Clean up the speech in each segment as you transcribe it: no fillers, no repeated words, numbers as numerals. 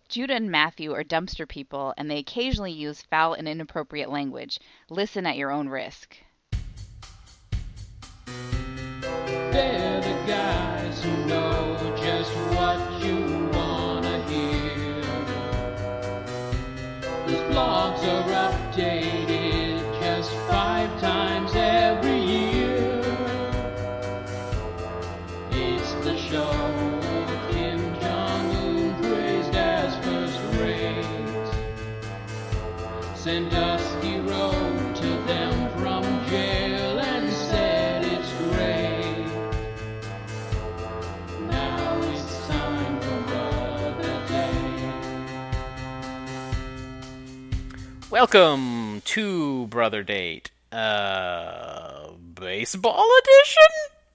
Judah and Matthew are dumpster people, and they occasionally use foul and inappropriate language. Listen at your own risk. They're the guys who know just what you wanna hear. Those blogs are updated just 5 times every year. It's the show Kim Jong-un praised as first rate. Sandusky wrote to them from jail and said it's great. Now it's time for Brother Date. Welcome to Brother Date, baseball edition?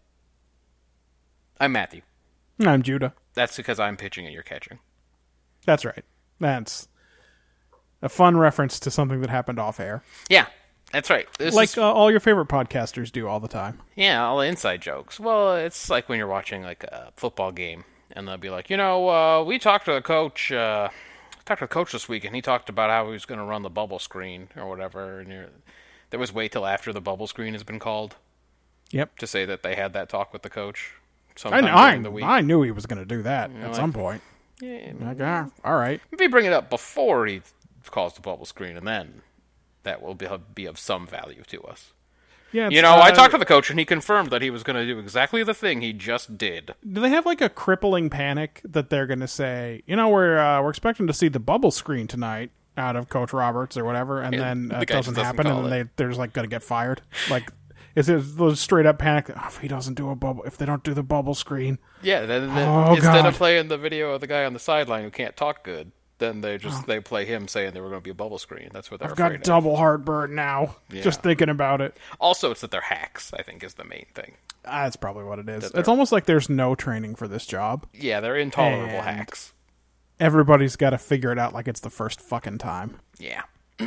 I'm Matthew. I'm Judah. That's because I'm pitching and you're catching. That's right. That's a fun reference to something that happened off air. Yeah, that's right. All your favorite podcasters do all the time. Yeah, all the inside jokes. Well, it's like when you're watching like a football game, and they'll be like, we talked to the coach. This week, and he talked about how he was going to run the bubble screen or whatever. And there was wait till after the bubble screen has been called. Yep. To say that they had that talk with the coach. During the week. I knew he was going to do that at some point. Yeah. All right. If he bring it up before he calls the bubble screen, and then that will be of some value to us. Yeah. I talked to the coach, and he confirmed that he was going to do exactly the thing he just did. Do they have like a crippling panic that they're going to say, we're expecting to see the bubble screen tonight out of Coach Roberts or whatever, and then the it guy doesn't just happen, doesn't and call then they're just like going to get fired? Like, is it those straight up panic? If he doesn't do a bubble, if they don't do the bubble screen, Yeah, then God. of playing the video of the guy on the sideline who can't talk good, then they play him saying they were going to be a bubble screen. That's what they're I've afraid got of. double heartburn now. Yeah. Just thinking about it. Also, it's that they're hacks, I think, is the main thing. That's probably what it is. It's almost like there's no training for this job. Yeah, they're intolerable And hacks. Everybody's got to figure it out like it's the first fucking time. Yeah.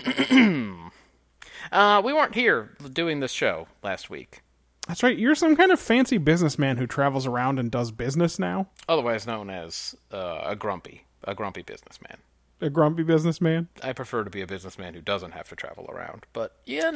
We weren't here doing this show last week. That's right. You're some kind of fancy businessman who travels around and does business now. Otherwise known as a grumpy businessman. A grumpy businessman? I prefer to be a businessman who doesn't have to travel around, but it's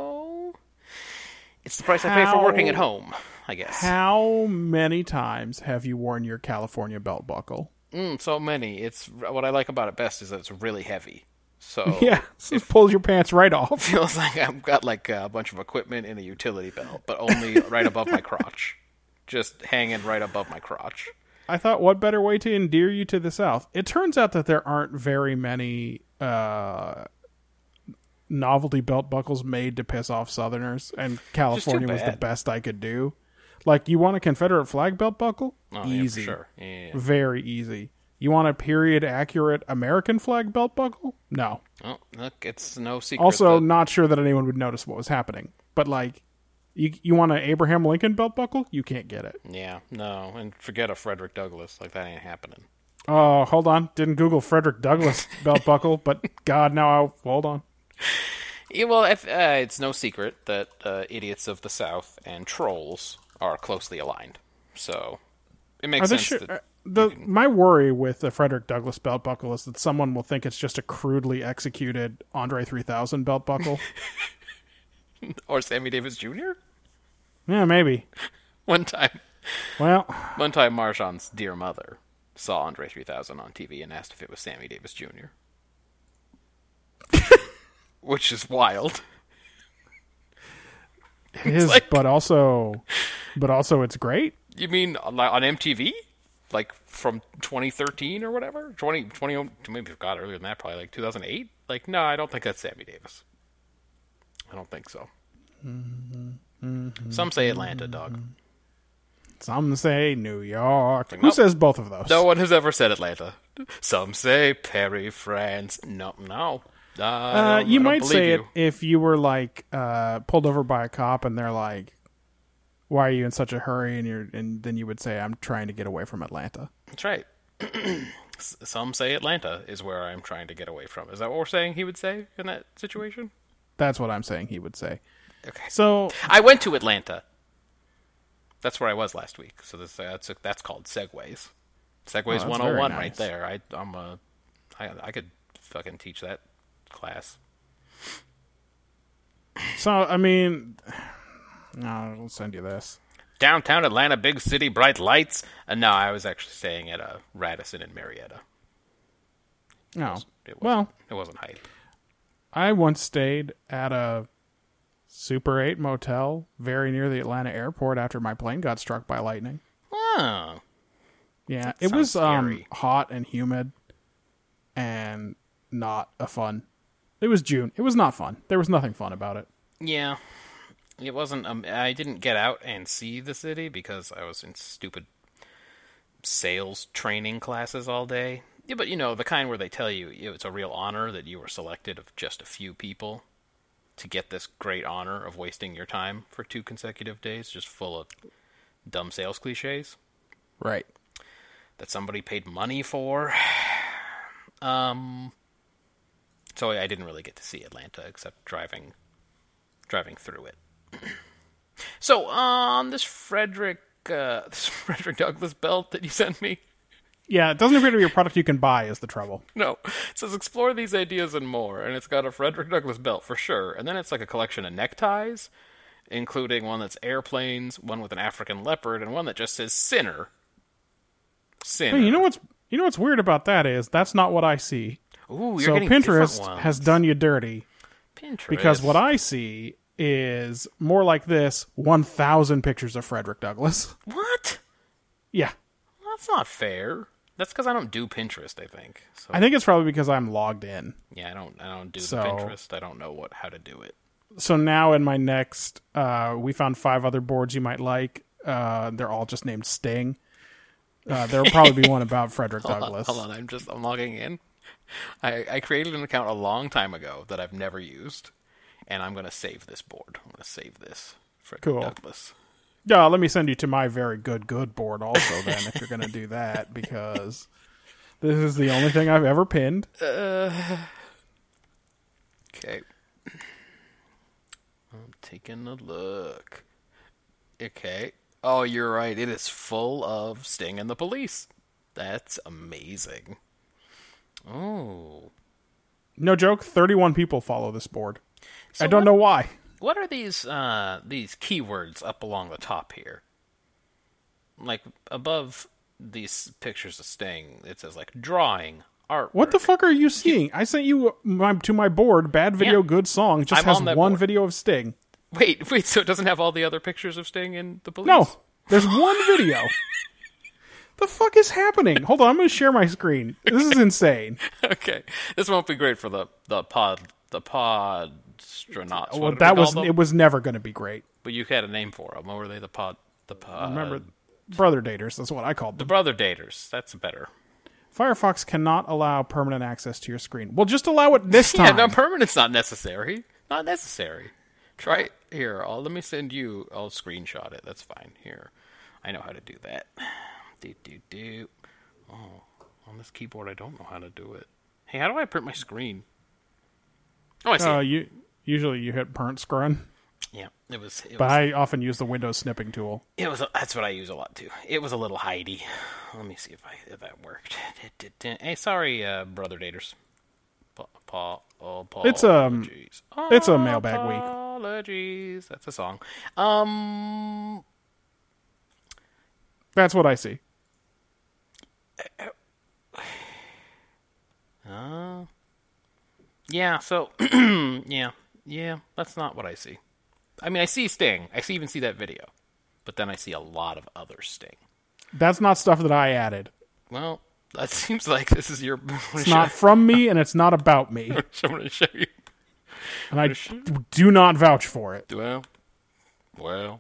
the price I pay for working at home, I guess. How many times have you worn your California belt buckle? So many. It's what I like about it best is that it's really heavy. So Yeah, it pulls your pants right off. feels like I've got like a bunch of equipment in a utility belt, but only right above my crotch. Just hanging right above my crotch. I thought, what better way to endear you to the South? It turns out that there aren't very many novelty belt buckles made to piss off Southerners, and California was the bad. best I could do. Like, you want a Confederate flag belt buckle? Oh, Easy. Yeah, for sure. Yeah. Very easy. You want a period-accurate American flag belt buckle? No. Oh, look, it's no secret. Also, that- not sure that anyone would notice what was happening. But, like, you want an Abraham Lincoln belt buckle? You can't get it. Yeah, no, and forget a Frederick Douglass. Like, that ain't happening. Oh, hold on. Didn't Google Frederick Douglass belt buckle, but God, now hold on. Yeah, well, it's no secret that idiots of the South and trolls are closely aligned. So, it makes sense that... My worry with the Frederick Douglass belt buckle is that someone will think it's just a crudely executed Andre 3000 belt buckle. Or Sammy Davis Jr.? Yeah, maybe. One time, Well, Marjan's dear mother saw Andre 3000 on TV and asked if it was Sammy Davis Jr. Which is wild. it is, like- but also it's great. You mean on MTV? Like from 2013 or whatever? 20, maybe God, earlier than that, probably like 2008? Like, no, I don't think that's Sammy Davis. I don't think so. Some say Atlanta, dog. Some say New York. Who nope. says both of those? No one has ever said Atlanta. Some say Perry, France. No. You might say you. it if you were like pulled over by a cop and they're like, "Why are you in such a hurry?" and then you would say, "I'm trying to get away from Atlanta." That's right. Some say Atlanta is where I'm trying to get away from. Is that what we're saying he would say in that situation? That's what I'm saying he would say. Okay. So I went to Atlanta. That's where I was last week. So that's called Segways. Segways that's 101 very right nice. there. I'm a I could fucking teach that class. So, I mean, no, I'll send you this. Downtown Atlanta, big city, bright lights. No, I was actually staying at Radisson in Marietta. No. It wasn't hype. I once stayed at a Super 8 motel very near the Atlanta airport after my plane got struck by lightning. Oh. Yeah, That it was sounds scary. hot and humid and not a fun. It was June. It was not fun. There was nothing fun about it. Yeah. It wasn't. I didn't get out and see the city because I was in stupid sales training classes all day. Yeah, but the kind where they tell you it's a real honor that you were selected of just a few people to get this great honor of wasting your time for 2 consecutive days, just full of dumb sales cliches. Right. That somebody paid money for. So I didn't really get to see Atlanta except driving through it. So on this Frederick Douglass belt that you sent me. Yeah, it doesn't appear to be a product you can buy is the trouble. No, it says explore these ideas and more, and it's got a Frederick Douglass belt for sure, and then it's like a collection of neckties, including one that's airplanes, one with an African leopard, and one that just says sinner. Sinner. Hey, you know what's weird about that is that's not what I see. Ooh, you're So getting Pinterest different ones. has done you dirty Pinterest. because what I see is more like this: 1,000 pictures of Frederick Douglass. What? Yeah, That's not fair. That's because I don't do Pinterest, I think. So, I think it's probably because I'm logged in. yeah, I don't do So- the Pinterest. I don't know how to do it. So now in my next, we found 5 other boards you might like. They're all just named Sting. There'll probably be one about Frederick Douglass. Hold on, I'm logging in. I created an account a long time ago that I've never used, and I'm going to save this board. I'm going to save this Frederick Cool. Douglass. Yeah, let me send you to my very good board also then if you're going to do that, because this is the only thing I've ever pinned. Okay. I'm taking a look. Okay. Oh, you're right. It is full of Sting and the Police. That's amazing. Oh. No joke, 31 people follow this board. So I don't know why. What are these keywords up along the top here? Like above these pictures of Sting, it says like drawing, art. What the fuck are you seeing? I sent you to my board, bad video, Yeah. good song. Just I'm has on that one board. video of Sting. Wait, so it doesn't have all the other pictures of Sting and the Police? No, there's one video. The fuck is happening? Hold on, I'm going to share my screen. This is insane. Okay, this won't be great for the podstronauts. Well, it was never going to be great. But you had a name for them. What were they? The pod. Remember, brother daters. That's what I called The them. brother daters. That's better. Firefox cannot allow permanent access to your screen. Well, just allow it this Yeah, time. no, permanent's not necessary. Not necessary. Try it here. Let me send you. I'll screenshot it. That's fine. Here, I know how to do that. Do. Oh, on this keyboard, I don't know how to do it. Hey, how do I print my screen? Oh, I see. it. Usually you hit parent screen, Yeah, it was. but I often use the Windows snipping tool. That's what I use a lot too. It was a little hidey. Let me see if that worked. Hey, sorry, brother daters. It's a mailbag week. Apologies. That's a song. That's what I see. Yeah. So yeah. That's not what I see. I mean, I see Sting. I even see that video, but then I see a lot of other Sting. That's not stuff that I added. Well, that seems like this is your. It's not from me, and it's not about me, I'm going to show you. and I do not vouch for it. Well,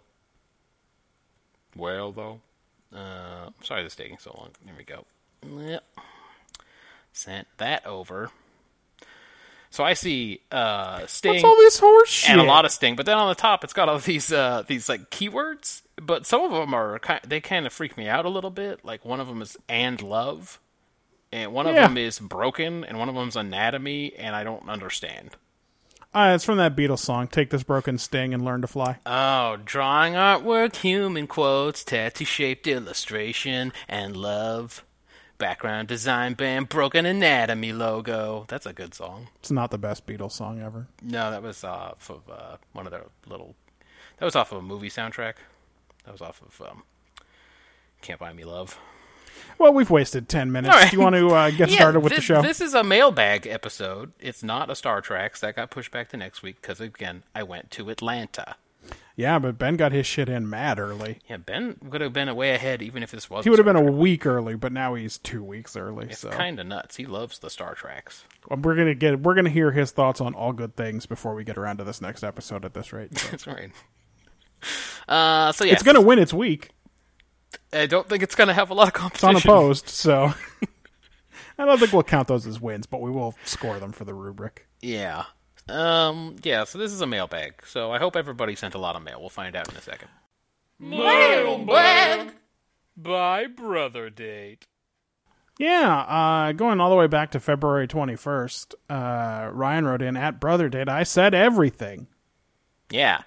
though. I'm sorry this is taking so long. Here we go. Yep. Sent that over. So I see Sting. What's all this horse shit? And a lot of Sting, but then on the top it's got all these like keywords. But some of them they kind of freak me out a little bit. Like one of them is "and love," and one of them is "broken," and one of them is "anatomy," and I don't understand. It's from that Beatles song, Take This Broken Sting and Learn to Fly. Oh, drawing artwork, human quotes, tattoo-shaped illustration, and love. Background design band, Broken Anatomy logo. That's a good song. It's not the best Beatles song ever. No, that was off of one of their little... That was off of a movie soundtrack. That was off of Can't Buy Me Love. Well, we've wasted 10 minutes. All right. Do you want to get started with the show? This is a mailbag episode. It's not a Star Trek. That got pushed back to next week because, again, I went to Atlanta. Yeah, but Ben got his shit in mad early. Yeah, Ben would have been way ahead even if this wasn't. He would have been Star a Trek. week early, but now he's 2 weeks early. It's So kind of nuts. He loves the Star Treks. we're gonna hear his thoughts on all good things before we get around to this next episode at this rate. So. That's right. So yeah, It's gonna win its week. I don't think it's gonna have a lot of It's competition. unopposed, so I don't think we'll count those as wins, but we will score them for the rubric. Yeah. Yeah, so this is a mailbag. So I hope everybody sent a lot of mail. We'll find out in a second. Mailbag by Brother Date. Yeah, going all the way back to February 21st, Ryan wrote in, at Brother Date, I said everything. Yeah.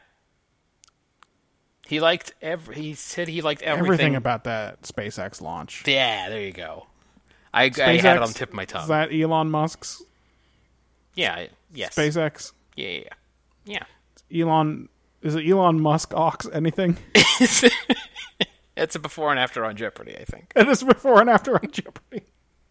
He said he liked Everything about that SpaceX launch. Yeah, there you go. I had SpaceX, it on the tip of my tongue. Is that Elon Musk's Yeah, yes. SpaceX? Yeah. Is it Elon Musk Ox anything? It's a before and after on Jeopardy, I think. It is before and after on Jeopardy.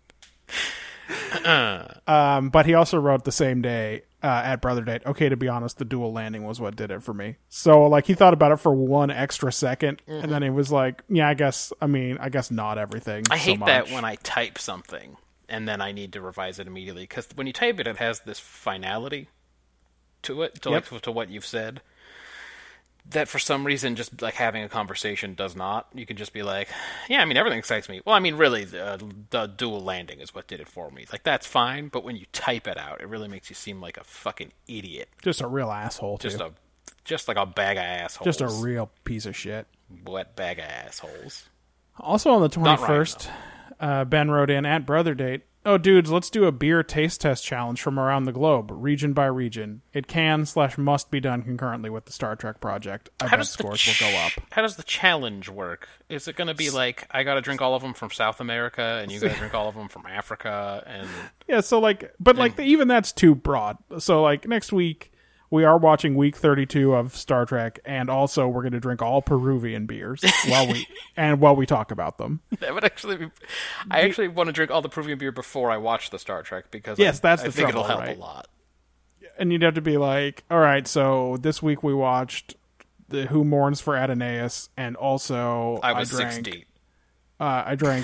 But he also wrote the same day at Brother Date, okay, to be honest, the dual landing was what did it for me. So, like, he thought about it for 1 extra second, and then he was like, yeah, I guess not everything. I hate that much. when I type something and then I need to revise it immediately, because when you type it, it has this finality to it, to what you've said, that for some reason just like having a conversation does not. You can just be like, yeah, I mean, everything excites me. Well, I mean, really, the dual landing is what did it for me. Like, that's fine, but when you type it out, it really makes you seem like a fucking idiot. Just a real asshole, too. Just like a bag of assholes. Just a real piece of shit. Wet bag of assholes. Also on the Not 21st, Ben wrote in, at Brother Date, oh, dudes, let's do a beer taste test challenge from around the globe, region by region. It can/must be done concurrently with the Star Trek project. I bet scores will go up. How does the challenge work? Is it going to be like, I got to drink all of them from South America, and you got to drink all of them from Africa, and... Yeah, so, like, but, like, even that's too broad. So, like, next week, we are watching week 32 of Star Trek, and also we're going to drink all Peruvian beers while we talk about them. That would actually be... I actually want to drink all the Peruvian beer before I watch the Star Trek, because Yes, that's I the think trouble, it'll help right? a lot. And you'd have to be like, all right, so this week we watched the Who Mourns for Adonais, and also I was drank 60. I drank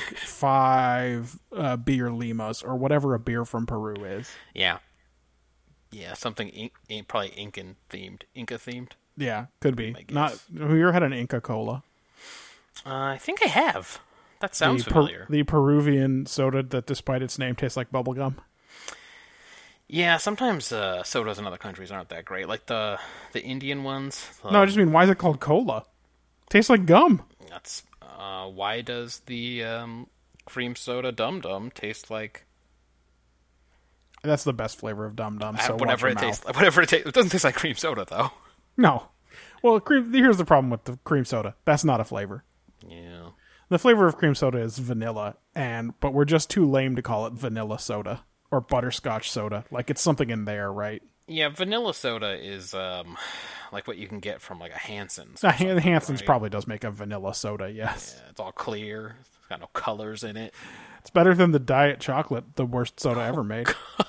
5 beer limas, or whatever a beer from Peru is. Yeah. Yeah, something probably Inca themed. Yeah, could be. I guess. Not. Have you ever had an Inca Cola? I think I have. That sounds familiar. The Peruvian soda that, despite its name, tastes like bubblegum. Yeah, sometimes sodas in other countries aren't that great. Like the Indian ones. No, I just mean, why is it called cola? Tastes like gum. That's why does the cream soda Dum Dum taste like... That's the best flavor of Dum Dum. So whatever watch it your tastes. mouth. Whatever it tastes. It doesn't taste like cream soda though. No. Well, here's the problem with the cream soda. That's not a flavor. Yeah. The flavor of cream soda is vanilla, but we're just too lame to call it vanilla soda or butterscotch soda. Like, it's something in there, right? Yeah, vanilla soda is like what you can get from like a Hanson's. Hanson's right? probably does make a vanilla soda, yes. Yeah, it's all clear. It's got no colors in it. It's better than the Diet Chocolate, the worst soda ever made.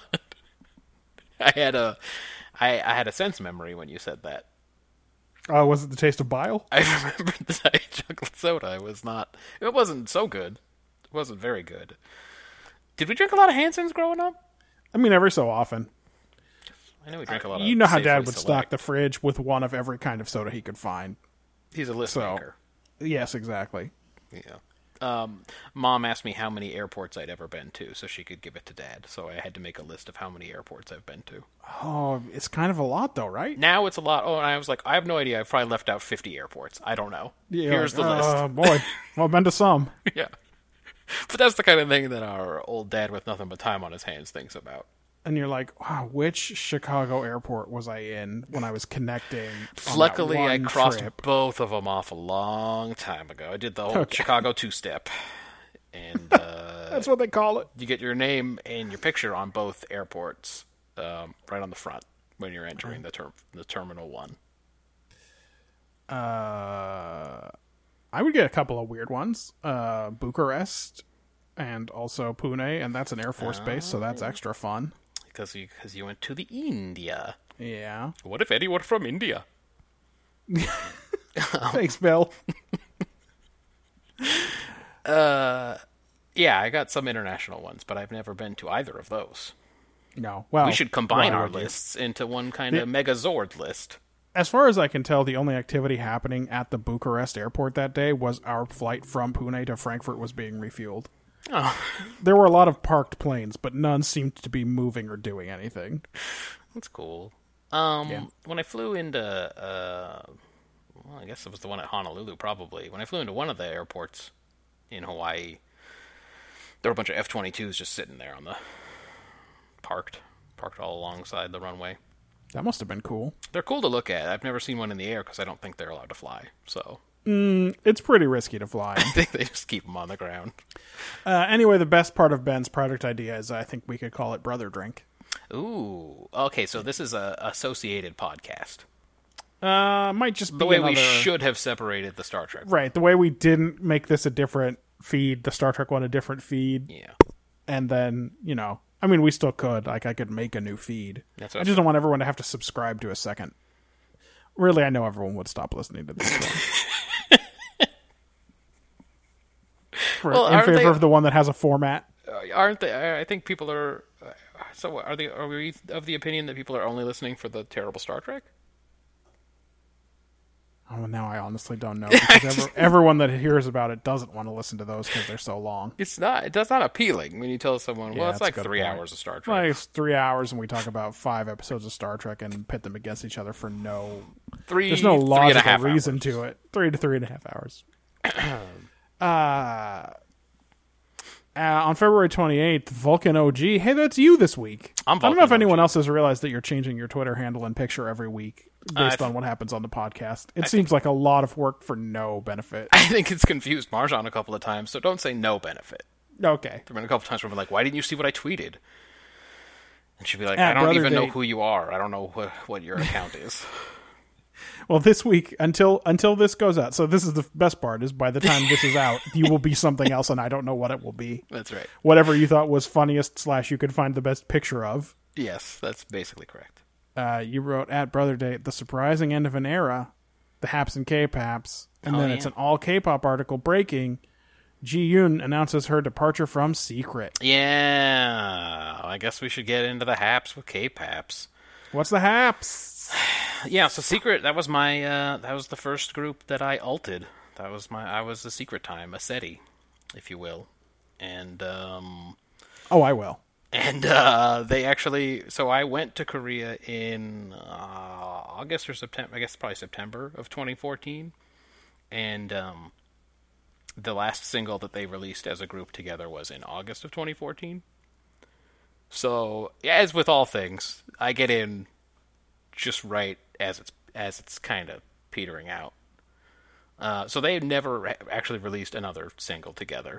I had a sense memory when you said that. Was it the taste of bile? I remembered the Diet Chocolate soda. It wasn't so good. It wasn't very good. Did we drink a lot of Hanson's growing up? I mean, every so often. I know we drank a lot of... You know how Safeway Dad would stock Select. the fridge with one of every kind of soda he could find. He's a list So, maker. yes, exactly. Yeah. Mom asked me how many airports I'd ever been to, so she could give it to Dad. So I had to make a list of how many airports I've been to. Oh, it's kind of a lot, though, right? Now it's a lot. Oh, and I was like, I have no idea. I've probably left out 50 airports. I don't know. Yeah, Here's the list. Boy, well, I've been to some. Yeah. But that's the kind of thing that our old dad with nothing but time on his hands thinks about. And you're like, wow, which Chicago airport was I in when I was connecting? On Luckily, that I one crossed trip? both of them off a long time ago. I did the whole Okay. Chicago two-step. And That's what they call it. you get your name and your picture on both airports, right on the front when you're entering the Terminal 1. I would get a couple of weird ones. Bucharest and also Pune, and that's an Air Force base, so that's extra fun. Because you went to the India. Yeah. What if anyone from India? Thanks, Bill. Yeah, I got some international ones, but I've never been to either of those. No. Well, We should combine why our would you? lists into one kind of Megazord list. As far as I can tell, the only activity happening at the Bucharest airport that day was our flight from Pune to Frankfurt was being refueled. Oh, There were a lot of parked planes, but none seemed to be moving or doing anything. that's cool. Yeah. When I flew into, well, I guess it was the one at Honolulu, probably. When I flew into one of the airports in Hawaii, there were a bunch of F-22s just sitting there on the parked all alongside the runway. That must have been cool. They're cool to look at. I've never seen one in the air because I don't think they're allowed to fly. So It's pretty risky to fly. I think they just keep them on the ground. Anyway, the best part of Ben's product idea is I think we could call it Brother Drink. Ooh, okay. So this is a associated podcast. Might just be The way another... we should have separated the Star Trek. Right, the way we didn't make this a different feed, the Star Trek one a different feed, Yeah. and then, I mean, we still could. Like, I could make a new feed. That's I what just don't want everyone to have to subscribe to a second. Really, I know everyone would stop listening to this one. Well, In aren't favor they- of the one that has a format. Aren't they? I think people are. So are they? Are we of the opinion that people are only listening for the terrible Star Trek? Oh, now I honestly don't know. Because everyone that hears about it doesn't want to listen to those because they're so long. It's not. That's not appealing when you tell someone. Yeah, Well, it's that's a like good 3 point. hours of Star Trek. Like, it's 3 hours and we talk about 5 episodes of Star Trek and pit them against each other for there's no 3.5 logical reason hours. to it. 3 to 3.5 hours. On February 28th, Vulcan OG. Hey, that's you this week. I'm I don't know if Vulcan anyone OG. else has realized that you're changing your Twitter handle and picture every week based on what happens on the podcast. It seems like a lot of work for no benefit. I think it's confused Marjan a couple of times, so don't say no benefit. Okay. There have been a couple times where I'm like, "Why didn't you see what I tweeted?" And she'd be like, At "I don't Brother even know Date. who you are. I don't know what your account is." Well, this week, until this goes out, so this is the best part, is by the time this is out, you will be something else, and I don't know what it will be. That's right. Whatever you thought was funniest / you could find the best picture of. Yes, that's basically correct. You wrote at Brother Date, the surprising end of an era, the Haps and K-Paps, and Oh, then yeah. it's an all K-pop article breaking. Ji Yoon announces her departure from Secret. Yeah, I guess we should get into the Haps with K-Paps. What's the Haps? Yeah, so Secret, that was my, that was the first group that I ulted. I was the Secret time, a SETI, if you will. And, Oh, I will. And they actually, so I went to Korea in August or September, I guess probably September of 2014. And the last single that they released as a group together was in August of 2014. So, as with all things, I get in just right as it's kind of petering out. So they never actually released another single together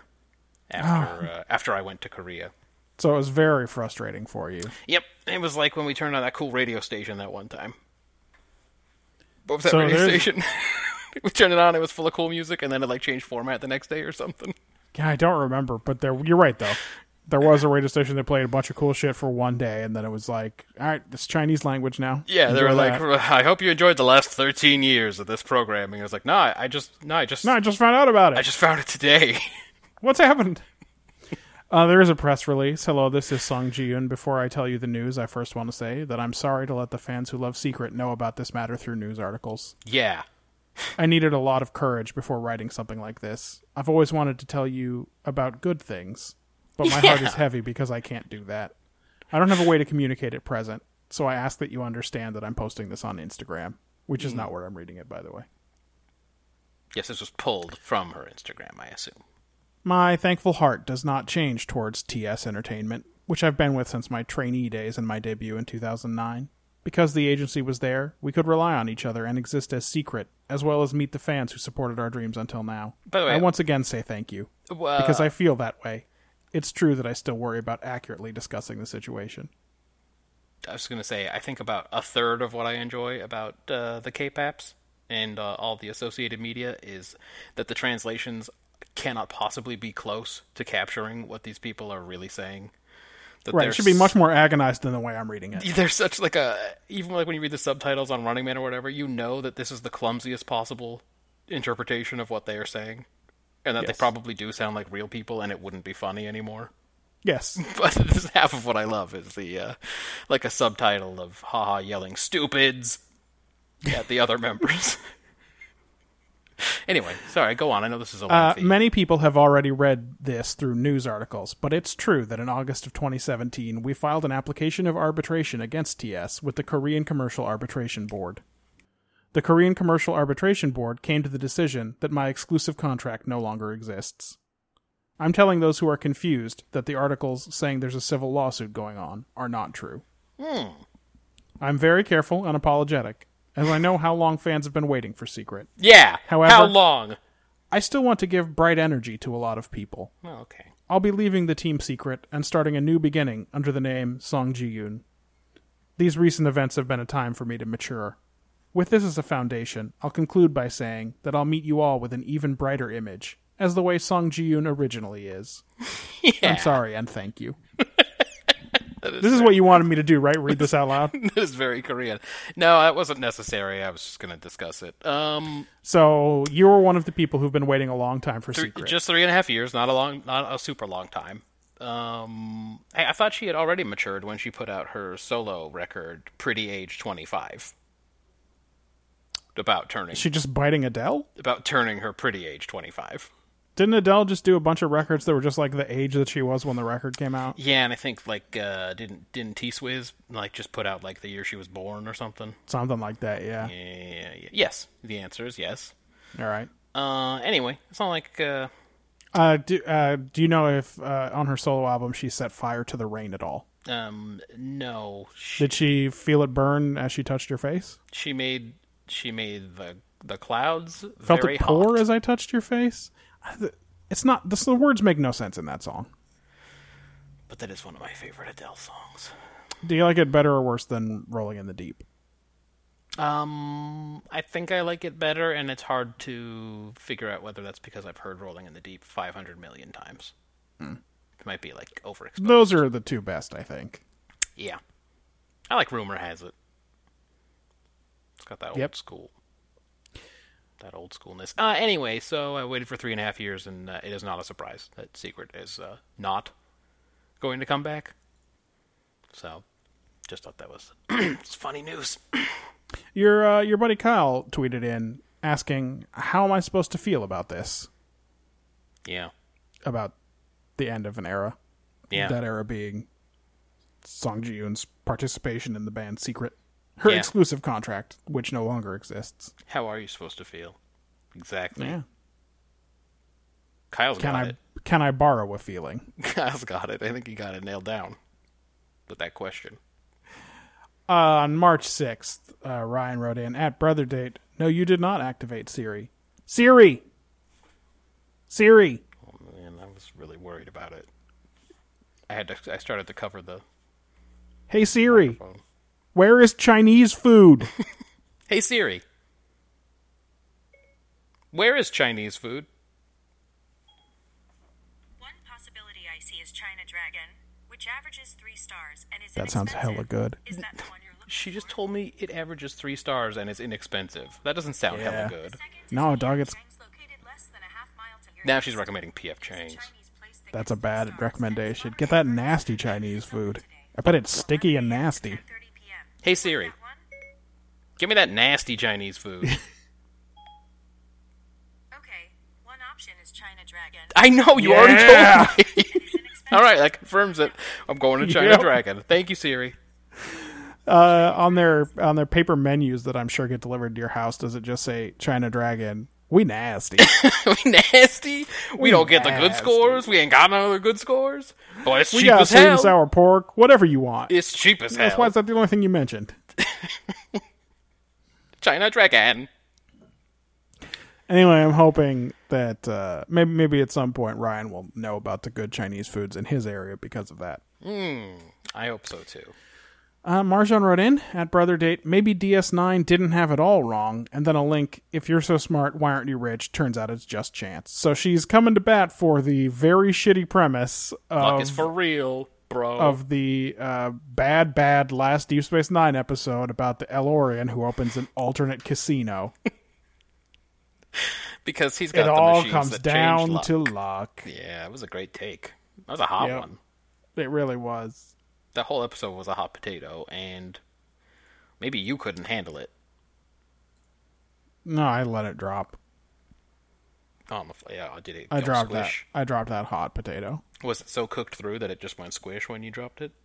after I went to Korea. So it was very frustrating for you. Yep, it was like when we turned on that cool radio station that one time. What was that So radio there's- station? We turned it on, it was full of cool music, and then it like changed format the next day or something. Yeah, I don't remember, but you're right, though. There was a radio station that played a bunch of cool shit for one day, and then it was like, all right, it's Chinese language now. Yeah, they were Enjoy like, that. I hope you enjoyed the last 13 years of this programming. I was like, no, I just No, I just found out about it. I just found it today. What's happened? There is a press release. Hello, this is Song Ji-yoon. Before I tell you the news, I first want to say that I'm sorry to let the fans who love Secret know about this matter through news articles. Yeah. I needed a lot of courage before writing something like this. I've always wanted to tell you about good things, but my heart is heavy because I can't do that. I don't have a way to communicate at present, so I ask that you understand that I'm posting this on Instagram, which is not where I'm reading it, by the way. Yes, this was pulled from her Instagram, I assume. My thankful heart does not change towards TS Entertainment, which I've been with since my trainee days and my debut in 2009. Because the agency was there, we could rely on each other and exist as Secret, as well as meet the fans who supported our dreams until now. By the way- I once again say thank you, Well, because I feel that way. it's true that I still worry about accurately discussing the situation. I was going to say, I think about a third of what I enjoy about the K-Paps and all the associated media is that the translations cannot possibly be close to capturing what these people are really saying. That Right, it should be much more agonized than the way I'm reading it. There's such like a... Even like when you read the subtitles on Running Man or whatever, you know that this is the clumsiest possible interpretation of what they are saying. And that they probably do sound like real people and it wouldn't be funny anymore. Yes. But this is half of what I love is the, like a subtitle of haha yelling stupids at the other members. Anyway, sorry, go on. I know this is a lengthy... Many people have already read this through news articles, but it's true that in August of 2017, we filed an application of arbitration against TS with the Korean Commercial Arbitration Board. The Korean Commercial Arbitration Board came to the decision that my exclusive contract no longer exists. I'm telling those who are confused that the articles saying there's a civil lawsuit going on are not true. I'm very careful and apologetic, as I know how long fans have been waiting for Secret. Yeah, However, how long? I still want to give bright energy to a lot of people. Oh, okay. I'll be leaving the Team Secret and starting a new beginning under the name Song Ji-yoon. These recent events have been a time for me to mature. With this as a foundation, I'll conclude by saying that I'll meet you all with an even brighter image, as the way Song Ji-yoon originally is. Yeah. I'm sorry and thank you. This is what you wanted me to do, right? Read this out loud? That is very Korean. No, that wasn't necessary. I was just going to discuss it. So, you were one of the people who've been waiting a long time for Secret. Just 3.5 years, not a super long time. I thought she had already matured when she put out her solo record, Pretty Age 25. Is she just biting Adele? About turning her pretty age 25. Didn't Adele just do a bunch of records that were just like the age that she was when the record came out? Yeah, and I think like didn't T-Swizz like just put out like the year she was born or something? Something like that, yeah. Yeah. Yes, the answer is yes. All right. Anyway, it's not like. Do you know if on her solo album she set fire to the rain at all? No. Did she feel it burn as she touched your face? She made the clouds felt very it pour hot. as I touched your face. It's not. The words make no sense in that song. But that is one of my favorite Adele songs. Do you like it better or worse than Rolling in the Deep? I think I like it better, and it's hard to figure out whether that's because I've heard Rolling in the Deep 500 million times. It might be like overexposed. Those are the two best, I think. Yeah. I like Rumor Has It. It's got that old school. That old schoolness. Anyway, so I waited for 3.5 years, and it is not a surprise that Secret is not going to come back. So, just thought that was it's funny news. Your buddy Kyle tweeted in asking, how am I supposed to feel about this? Yeah. About the end of an era. Yeah. That era being Song Ji-yoon's participation in the band Secret. Her exclusive contract, which no longer exists. How are you supposed to feel? Exactly. Yeah. Kyle's got it. Can I borrow a feeling? Kyle's got it. I think he got it nailed down with that question. On March 6th, Ryan wrote in, at Brother Date, no, you did not activate Siri. Siri! Oh, man, I was really worried about it. I started to cover the... Hey, Siri! microphone. Where is Chinese food? Hey, Siri. Where is Chinese food? One possibility I see is China Dragon, which averages 3 stars and is That sounds hella good. Is that the one you're looking She just for? told me it averages 3 stars and it's inexpensive. That doesn't sound Yeah. hella good. No, dog, it's... Chang's located less than a half mile to your Now next she's recommending P.F. Chang's. Chinese place that That's a gets 3 bad stars. recommendation. Get that nasty Chinese food. I bet it's sticky and nasty. 10:30 p.m. Hey, Siri. That one? Give me that nasty Chinese food. Okay. One option is China Dragon. I know, you already Yeah. told me. It is inexpensive. All right, that confirms it. I'm going to China Yep. Dragon. Thank you, Siri. On their paper menus that I'm sure get delivered to your house, does it just say China Dragon? We nasty. We nasty. We don't get the good nasty. scores. We ain't got none of the good scores. But it's We cheap got as sweet and hell. sour pork, whatever you want. It's cheap as That's hell. why is that the only thing you mentioned? China Dragon. Anyway, I'm hoping that maybe at some point Ryan will know about the good Chinese foods in his area because of that. I hope so too. Marjan wrote in at Brother Date, maybe DS9 didn't have it all wrong, and then a link, if you're so smart, why aren't you rich? Turns out it's just chance. So she's coming to bat for the very shitty premise Luck is for real, bro. of the bad last Deep Space Nine episode about the Elorian who opens an alternate casino. Because he's got It the all machines comes that down change luck. to luck. Yeah, it was a great take. That was a hot Yep. one. It really was. That whole episode was a hot potato, and maybe you couldn't handle it. No, I let it drop. On the yeah, did it? I go dropped squish? that. I dropped that hot potato. Was it so cooked through that it just went squish when you dropped it?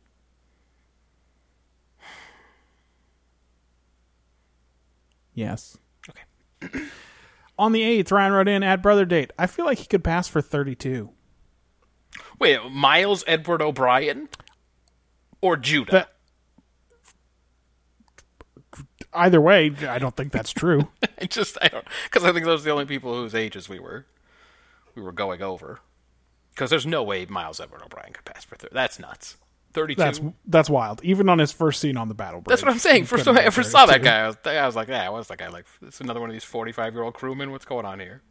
Yes. Okay. On the 8th, Ryan wrote in at Brother Date, I feel like he could pass for 32. Wait, Miles Edward O'Brien or Judah? That, either way, I don't think that's true. I don't, because I think those are the only people whose ages we were going over. Because there's no way Miles Edward O'Brien could pass for 30. That's nuts. 32. That's wild. Even on his first scene on the battle bridge. That's what I'm saying. he First couldn't time I be ever saw that 32. guy, I was like, yeah, what's that guy like? It's another one of these 45-year-old crewmen. What's going on here?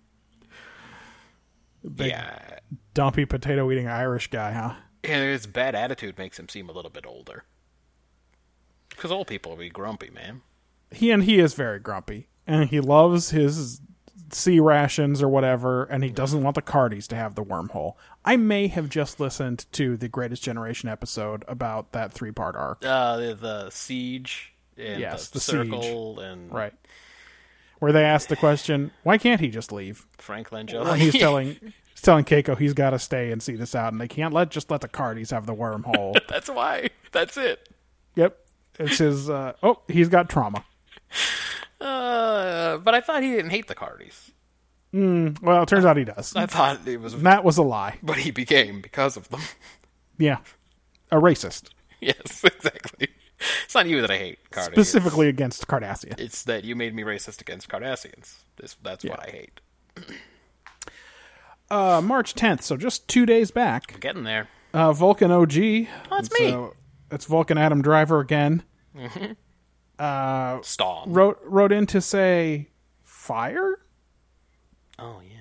Big, Yeah. dumpy potato eating Irish guy, huh? And his bad attitude makes him seem a little bit older. Because old people be grumpy, man. He is very grumpy, and he loves his sea rations or whatever, and he doesn't want the Cardis to have the wormhole. I may have just listened to the Greatest Generation episode about that 3-part arc. The siege and Yes, the the circle and Right. Where they asked the question, why can't he just leave? Frank Langella. When he's telling Keiko he's got to stay and see this out, and they can't let the Cardis have the wormhole. That's why. That's it. Yep. It's his, he's got trauma. But I thought he didn't hate the Cardis. Well, it turns out he does. I thought it was, That was a lie. but he became because of them. Yeah. A racist. Yes, exactly. It's not you that I hate, Cardi. Specifically against Cardassian. It's that you made me racist against Cardassians. That's what I hate. March 10th, so just 2 days back. I'm getting there. Vulcan OG. Oh, it's me. It's Vulcan Adam Driver again. Stawn. Wrote in to say, fire? Oh, yeah.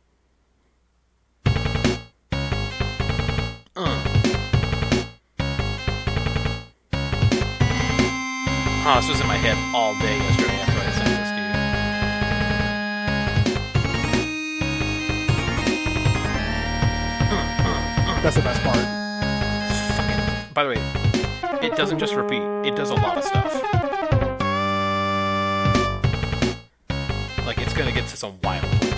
Oh, this was in my head all day yesterday after I sent this to you. That's the best part. Fucking. By the way, it doesn't just repeat, it does a lot of stuff. Like, it's gonna get to some wild places.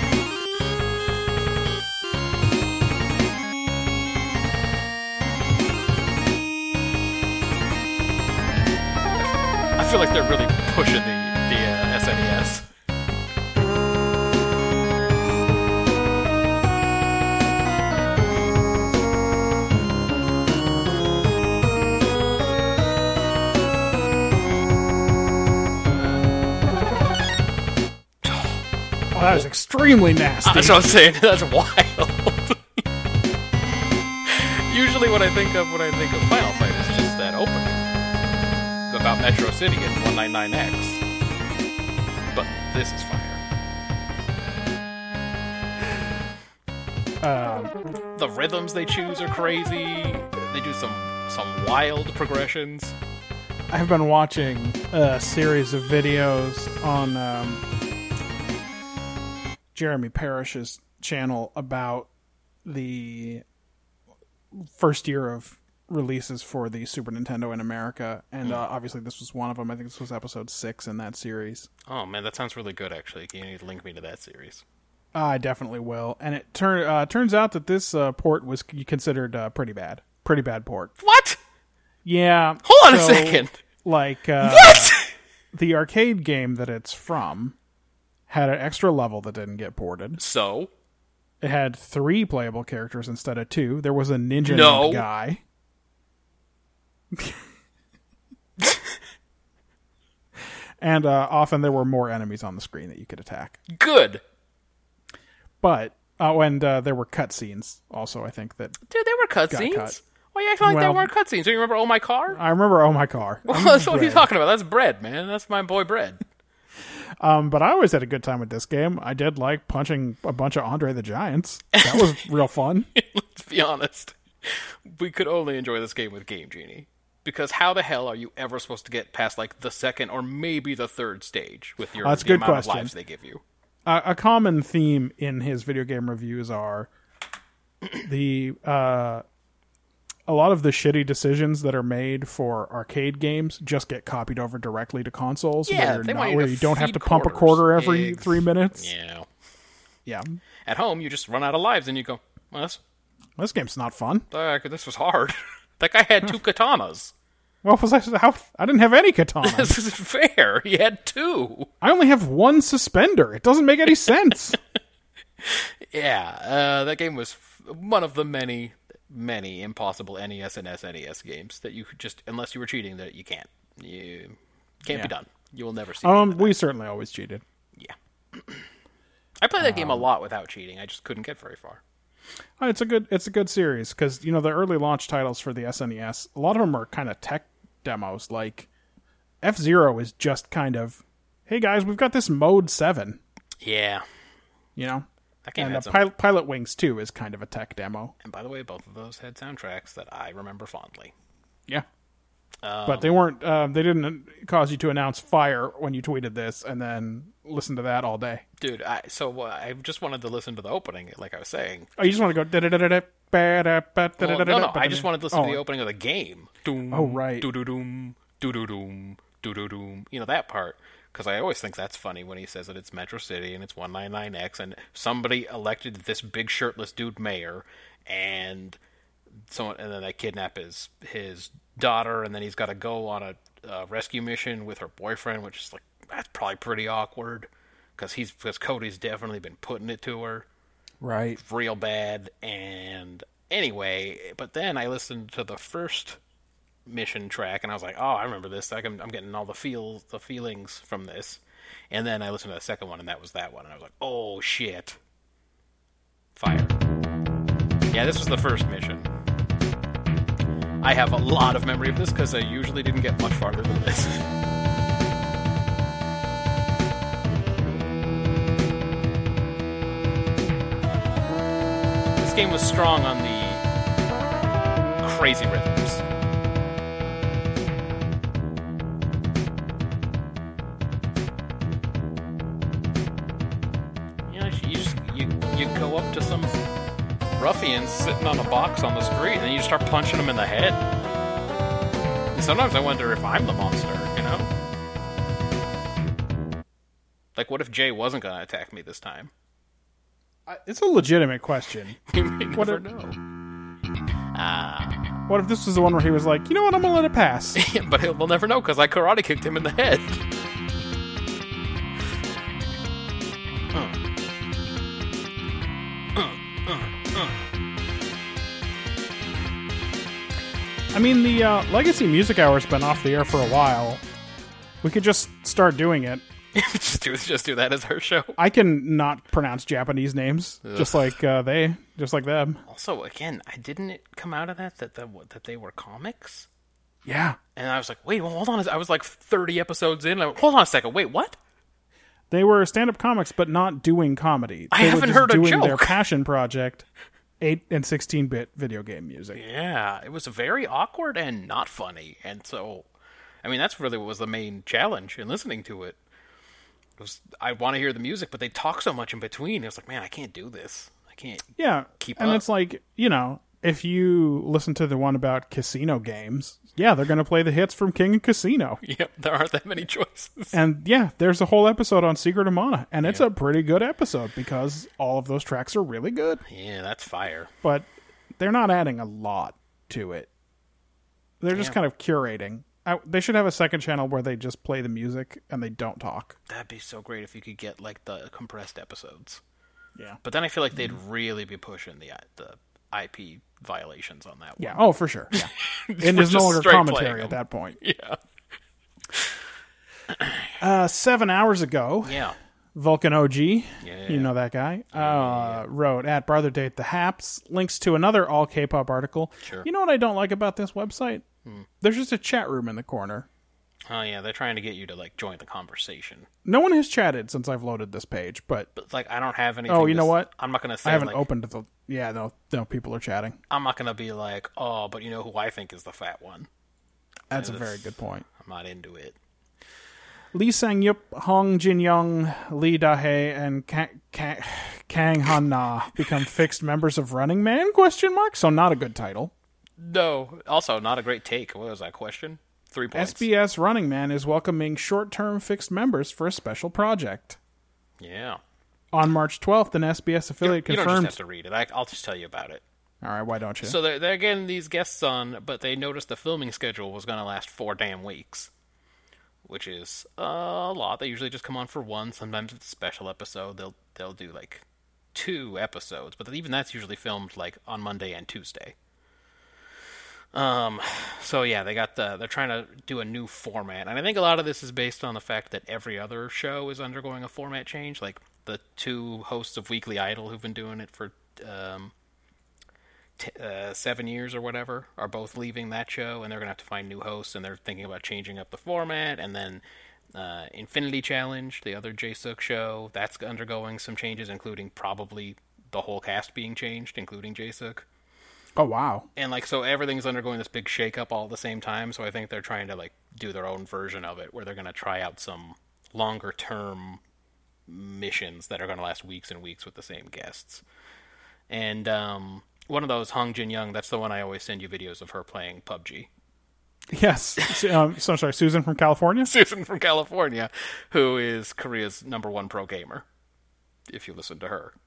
I feel like they're really pushing the SNES. Oh, that is extremely nasty. That's what I'm saying. That's wild. Usually what I think of when I think of Final Fight is just that opening. About Metro City and 199X. But this is fire. The rhythms they choose are crazy. They do some wild progressions. I've been watching a series of videos on Jeremy Parrish's channel about the first year of releases for the Super Nintendo in America, and obviously this was one of them. I think this was episode 6 in that series. Oh man, that sounds really good actually. You need to link me to that series. I definitely will. And it turns out that this port was considered pretty bad port. What? Yeah. Hold on a second. Like What? the arcade game that it's from had an extra level that didn't get ported. So? It had 3 playable characters instead of 2. There was a ninja No. named Guy. And often there were more enemies on the screen that you could attack. Good. But, and there were cutscenes also, I think, that... Dude, there were cut. cutscenes? Why you acting like there Well- weren't cutscenes? Do you remember Oh My Car? I remember Oh My Car. That's what are you Bread. talking about? That's Bread, man. That's my boy Bread. But I always had a good time with this game. I did like punching a bunch of Andre the Giants. That was real fun. Let's be honest. We could only enjoy this game with Game Genie. Because how the hell are you ever supposed to get past, like, the second or maybe the third stage with your That's a the good amount question. of lives they give you? A common theme in his video game reviews are the a lot of the shitty decisions that are made for arcade games just get copied over directly to consoles. Yeah, where, they want you where to you don't have feed to pump a quarters. quarter every Eggs. 3 minutes. Yeah. Yeah. At home, you just run out of lives and you go, well, This game's not fun. this was hard. That guy had 2 katanas. Well, I didn't have any katana. This isn't fair. He had 2. I only have one suspender. It doesn't make any sense. Yeah, that game was one of the many, many impossible NES and SNES games that you could just, unless you were cheating, that you can't. You can't be done. You will never see. We certainly always cheated. Yeah. I played that game a lot without cheating. I just couldn't get very far. It's a good series because the early launch titles for the SNES, a lot of them are kind of tech demos. Like F-Zero is just kind of, hey guys, we've got this Mode 7. Yeah. That game And had some... Pilot Wings 2 is kind of a tech demo. And by the way, both of those had soundtracks that I remember fondly. Yeah. But they weren't. They didn't cause you to announce fire when you tweeted this, and then listen to that all day. Dude, I just wanted to listen to the opening, like I was saying. Oh, you just want to go. Well, no, I just wanted to listen to the opening of the game. Doom, Oh, right. Doo-doo-doom, doo-doo-doom, doo-doo-doom. That part. Because I always think that's funny when he says that it's Metro City and it's 199X, and somebody elected this big shirtless dude mayor, and then they kidnap his daughter, and then he's got to go on a rescue mission with her boyfriend, which is like, that's probably pretty awkward, because Cody's definitely been putting it to her Right. real bad. And anyway, but then I listened to the first mission track, and I was like, oh, I remember this. I'm getting all the feelings from this. And then I listened to the second one, and that was that one, and I was like, oh shit, fire. Yeah, this was the first mission. I have a lot of memory of this because I usually didn't get much farther than this. This game was strong on the crazy rhythms. You go up to some ruffians sitting on a box on the street, and then you start punching them in the head. And sometimes I wonder if I'm the monster, Like, what if Jay wasn't going to attack me this time? It's a legitimate question. You may never if- know. What if this was the one where he was like, you know what, I'm gonna let it pass? But we'll never know, because I karate kicked him in the head. I mean, the Legacy Music Hour's been off the air for a while. We could just start doing it. just do that as our show. I can not pronounce Japanese names, just like them. Also, again, didn't it come out of that they were comics? Yeah. And I was like, wait, well, hold on. I was like 30 episodes in. And I went, hold on a second. Wait, what? They were stand-up comics, but not doing comedy. I They were haven't just heard a doing joke. their passion project, 8 and 16-bit video game music. Yeah, it was very awkward and not funny. And so, I mean, that's really what was the main challenge in listening to it. I want to hear the music, but they talk so much in between. It was like, man, I can't do this. I can't. Yeah, Keep and up. it's like, if you listen to the one about casino games, yeah, they're going to play the hits from King and Casino. Yep, there aren't that many choices. And yeah, there's a whole episode on Secret of Mana, and it's a pretty good episode because all of those tracks are really good. Yeah, that's fire. But they're not adding a lot to it. They're just kind of curating. They should have a second channel where they just play the music and they don't talk. That'd be so great if you could get like the compressed episodes. Yeah. But then I feel like they'd really be pushing the IP violations on that one. Yeah. Oh, for sure. Yeah. It For is no just longer straight commentary playing at them. that point. Yeah. 7 hours ago, Yeah. Vulcan OG, Yeah. you know that guy, wrote at Brother Date the Haps, links to another all K-pop article. Sure. You know what I don't like about this website? There's just a chat room in the corner. Oh, yeah, they're trying to get you to, like, join the conversation. No one has chatted since I've loaded this page, but But, like, I don't have anything. oh, you know what? I'm not going to say, I haven't like, opened the. Yeah, no, people are chatting. I'm not going to be like, oh, but you know who I think is the fat one? That's a Yeah, very good point. I'm not into it. Lee Sang-yup, Hong Jin-young, Lee Da-hae, and Kang Han-na become fixed members of Running Man? ? So not a good title. No. Also, not a great take. What was that question? 3 points. SBS Running Man is welcoming short-term fixed members for a special project. Yeah. On March 12th, an SBS affiliate You don't confirmed... just have to read it. I'll just tell you about it. All right, why don't you? So they're getting these guests on, but they noticed the filming schedule was going to last 4 damn weeks, which is a lot. They usually just come on for one. Sometimes it's a special episode. They'll do like 2 episodes, but even that's usually filmed like on Monday and Tuesday. So yeah, they're trying to do a new format, and I think a lot of this is based on the fact that every other show is undergoing a format change. Like the 2 hosts of Weekly Idol who've been doing it for 7 years or whatever are both leaving that show, and they're gonna have to find new hosts, and they're thinking about changing up the format. And then Infinity Challenge, the other Jae-suk show, that's undergoing some changes, including probably the whole cast being changed, including Jae-suk. Oh, wow. And like, so everything's undergoing this big shakeup all at the same time. So I think they're trying to like do their own version of it, where they're gonna try out some longer term missions that are gonna last weeks and weeks with the same guests. And one of those, Hong Jin-young, that's the one I always send you videos of her playing PUBG. Yes. So sorry, Susan from California? Susan from California, who is Korea's #1 pro gamer, if you listen to her.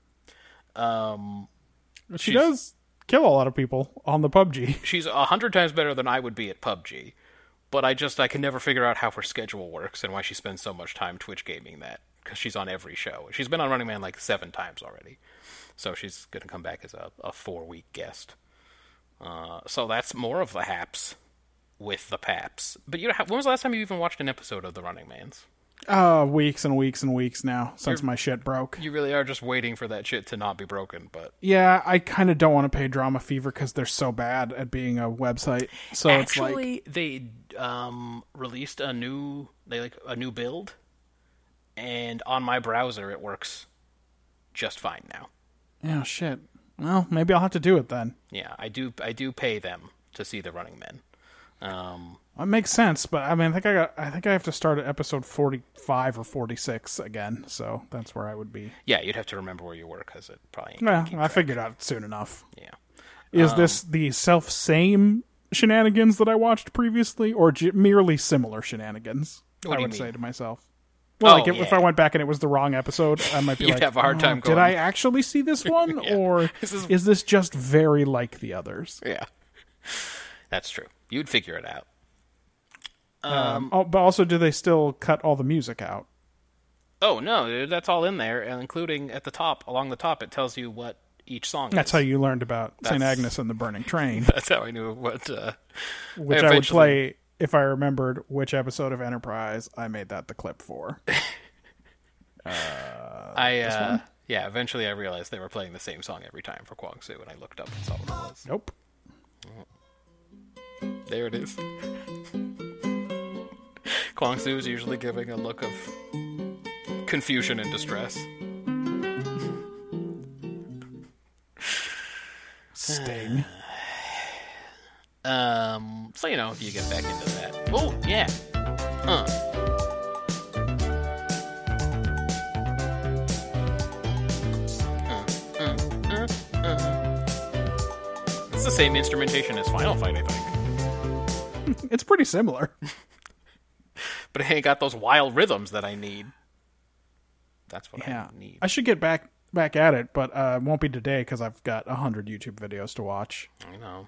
She does kill a lot of people on the PUBG. She's 100 times better than I would be at PUBG, but I can never figure out how her schedule works and why she spends so much time Twitch gaming that, because she's on every show. She's been on Running Man like 7 times already, so she's going to come back as a 4-week guest. So that's more of the haps with the paps. But when was the last time you even watched an episode of The Running Mans? Weeks and weeks and weeks now since my shit broke. You really are just waiting for that shit to not be broken, but... Yeah, I kind of don't want to pay Drama Fever because they're so bad at being a website. So actually, they released a new build, and on my browser it works just fine now. Yeah, shit. Well, maybe I'll have to do it then. Yeah, I do pay them to see the Running Men. It makes sense, but I mean, I think I have to start at episode 45 or 46 again, so that's where I would be. Yeah, you'd have to remember where you were, because it probably ain't Well, keep I track. figured out soon enough. Yeah. Is this the self-same shenanigans that I watched previously, or merely similar shenanigans? What do I you would say mean? to myself. Well, like if yeah. I went back and it was the wrong episode, I might be You'd like, have a hard time did going, I actually see this one, Yeah. or is this just very like the others? Yeah. That's true. You'd figure it out. But also, do they still cut all the music out? Oh, no, that's all in there, and including at the top, along the top, it tells you what each song That's is. how you learned about St. That's- Agnes and the Burning Train, That's how I knew what... which I would play if I remembered which episode of Enterprise I made that the clip for. Eventually I realized they were playing the same song every time for Kwang Soo, and I looked up and saw what it was. Nope. There it is. Kwang Soo is usually giving a look of confusion and distress. Sting. So if you get back into that. Oh, yeah. It's the same instrumentation as Final Fight, I think. It's pretty similar. But it ain't got those wild rhythms that I need. That's what Yeah. I need. I should get back at it, but it won't be today because I've got 100 YouTube videos to watch. I know.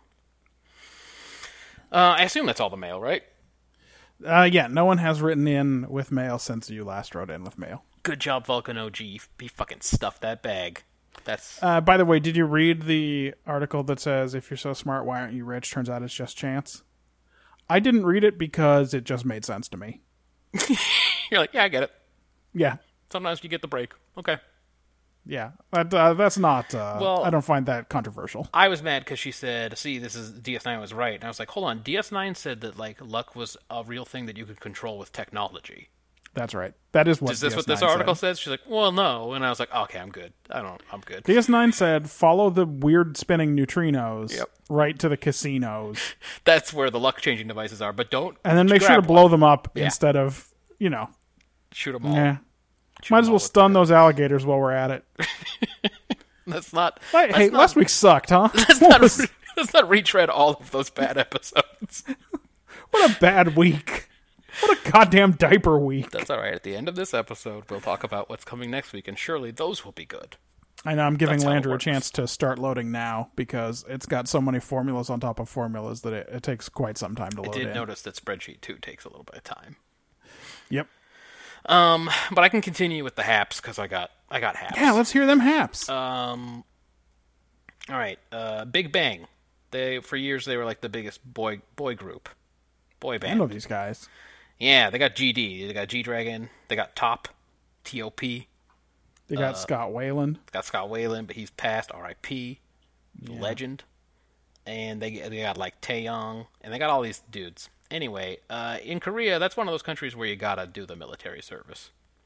I assume that's all the mail, right? Yeah, no one has written in with mail since you last wrote in with mail. Good job, Vulcan OG. He fucking stuffed that bag. That's... By the way, did you read the article that says, if you're so smart, why aren't you rich? Turns out it's just chance. I didn't read it because it just made sense to me. You're like, yeah, I get it. Yeah. Sometimes you get the break. Okay. Yeah. That's not, Well, I don't find that controversial. I was mad because she said, see, this is DS9 was right. And I was like, hold on. DS9 said that, like, luck was a real thing that you could control with technology. That's right. That is what Is this DS9 what this article said. says? She's like, well, no. And I was like, okay, I'm good. I'm good. DS9 said, follow the weird spinning neutrinos Yep. right to the casinos. That's where the luck-changing devices are. But don't And then make sure to grab blow one. them up Yeah. instead of, you know. Shoot them all. Yeah. Shoot Might 'em as all well with stun the- those alligators while we're at it. That's not... Hey, not- last week sucked, huh? Let's not retread all of those bad episodes. What a bad week. What a goddamn diaper week. That's all right. At the end of this episode, we'll talk about what's coming next week, and surely those will be good. I know I'm giving That's how it Landry a works. chance to start loading now because it's got so many formulas on top of formulas that it takes quite some time to I load did in. notice that Spreadsheet 2 takes a little bit of time. Yep. But I can continue with the haps because I got haps. Yeah, let's hear them haps. All right. Big Bang. For years they were like the biggest boy group, boy I band. know these guys. Yeah, they got GD, they got G Dragon, they got Top, TOP. They got Scott Wayland. They got Scott Wayland, but he's passed. R.I.P. Legend. And they got like Taeyong, and they got all these dudes. Anyway, in Korea, that's one of those countries where you gotta do the military service.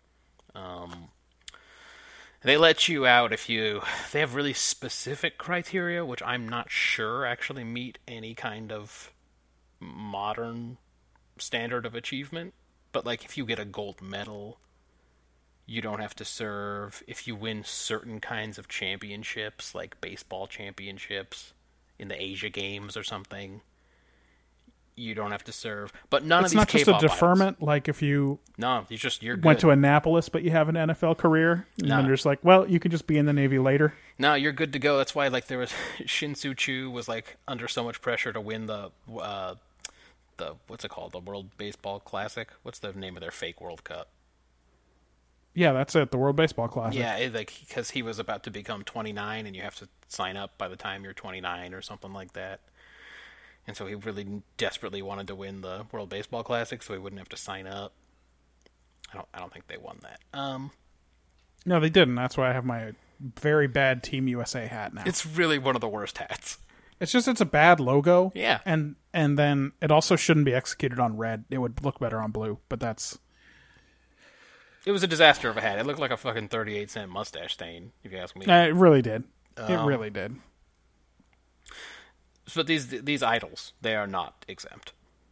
They let you out if they have really specific criteria, which I'm not sure actually meet any kind of modern standard of achievement. But like if you get a gold medal, you don't have to serve. If you win certain kinds of championships, like baseball championships in the Asia Games or something, you don't have to serve. But none It's of these not just K-pop a deferment, like if you idols. No, you're good. went to Annapolis but you have an NFL career, and No. then you're just like, well, you can just be in the Navy later. No, you're good to go. That's why, like, there was Shin-Soo Choo was like under so much pressure to win the what's it called, the World Baseball Classic. What's the name of their fake World Cup? Yeah, that's it. The World Baseball Classic. Yeah, because he was about to become 29, and you have to sign up by the time you're 29 or something like that. And so he really desperately wanted to win the World Baseball Classic, so he wouldn't have to sign up. I don't think they won that. No, they didn't. That's why I have my very bad Team USA hat now. It's really one of the worst hats. It's a bad logo. Yeah. And then it also shouldn't be executed on red. It would look better on blue, but that's... It was a disaster of a hat. It looked like a fucking 38-cent mustache stain, if you ask me. It really did. It really did. But these idols, they are not exempt.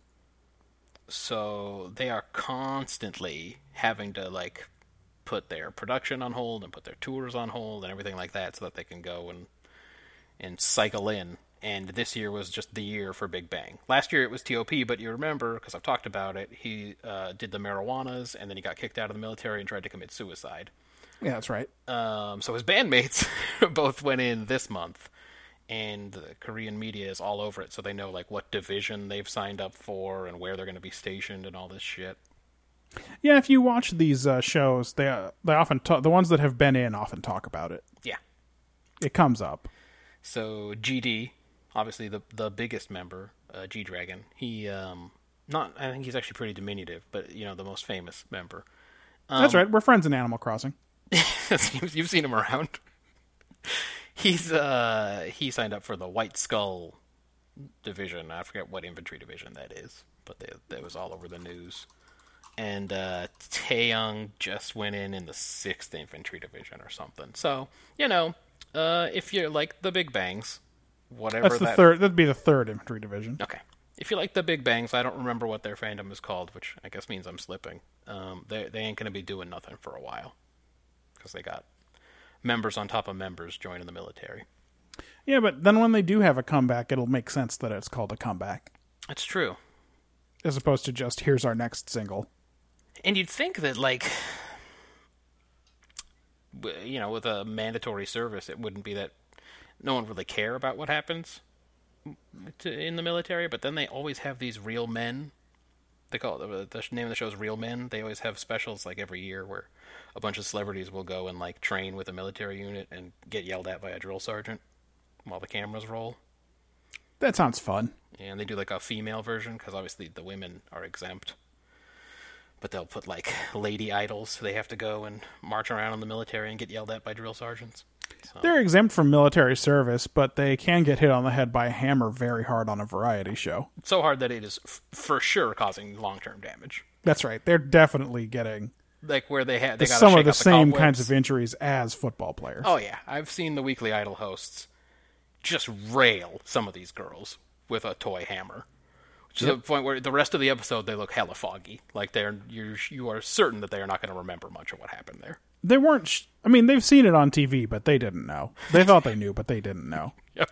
So they are constantly having to like put their production on hold and put their tours on hold and everything like that so that they can go and cycle in. And this year was just the year for Big Bang. Last year it was T.O.P., but you remember, because I've talked about it, he did the marijuanas and then he got kicked out of the military and tried to commit suicide. Yeah, that's right. So his bandmates both went in this month, and the Korean media is all over it, so they know like what division they've signed up for and where they're going to be stationed and all this shit. Yeah, if you watch these shows, they often the ones that have been in often talk about it. Yeah. It comes up. So GD, obviously the biggest member, G Dragon. He I think he's actually pretty diminutive, but the most famous member. That's right. We're friends in Animal Crossing. You've seen him around. He signed up for the White Skull division. I forget what infantry division that is, but that was all over the news. And Taeyong just went in the 6th Infantry Division or something. So, if you like the Big Bangs, whatever That's the third. That'd be the 3rd Infantry Division. Okay. If you like the Big Bangs, I don't remember what their fandom is called, which I guess means I'm slipping. They ain't going to be doing nothing for a while. Because they got members on top of members joining the military. Yeah, but then when they do have a comeback, it'll make sense that it's called a comeback. That's true. As opposed to just, here's our next single. And you'd think that, like, with a mandatory service, it wouldn't be that no one really care about what happens in the military, but then they always have these real men. They call it, the name of the show is Real Men. They always have specials, like, every year where a bunch of celebrities will go and, like, train with a military unit and get yelled at by a drill sergeant while the cameras roll. That sounds fun. And they do, like, a female version, because obviously the women are exempt. But they'll put, like, lady idols. They have to go and march around in the military and get yelled at by drill sergeants. So. They're exempt from military service, but they can get hit on the head by a hammer very hard on a variety show. So hard that it is for sure causing long-term damage. That's right. They're definitely getting Like where they got some of the same kinds of injuries as football players. Oh yeah, I've seen the Weekly Idol hosts just rail some of these girls with a toy hammer, to the point where the rest of the episode they look hella foggy. Like you are certain that they are not going to remember much of what happened there. They weren't. I mean, they've seen it on TV, but they didn't know. They thought they knew, but they didn't know. Yep.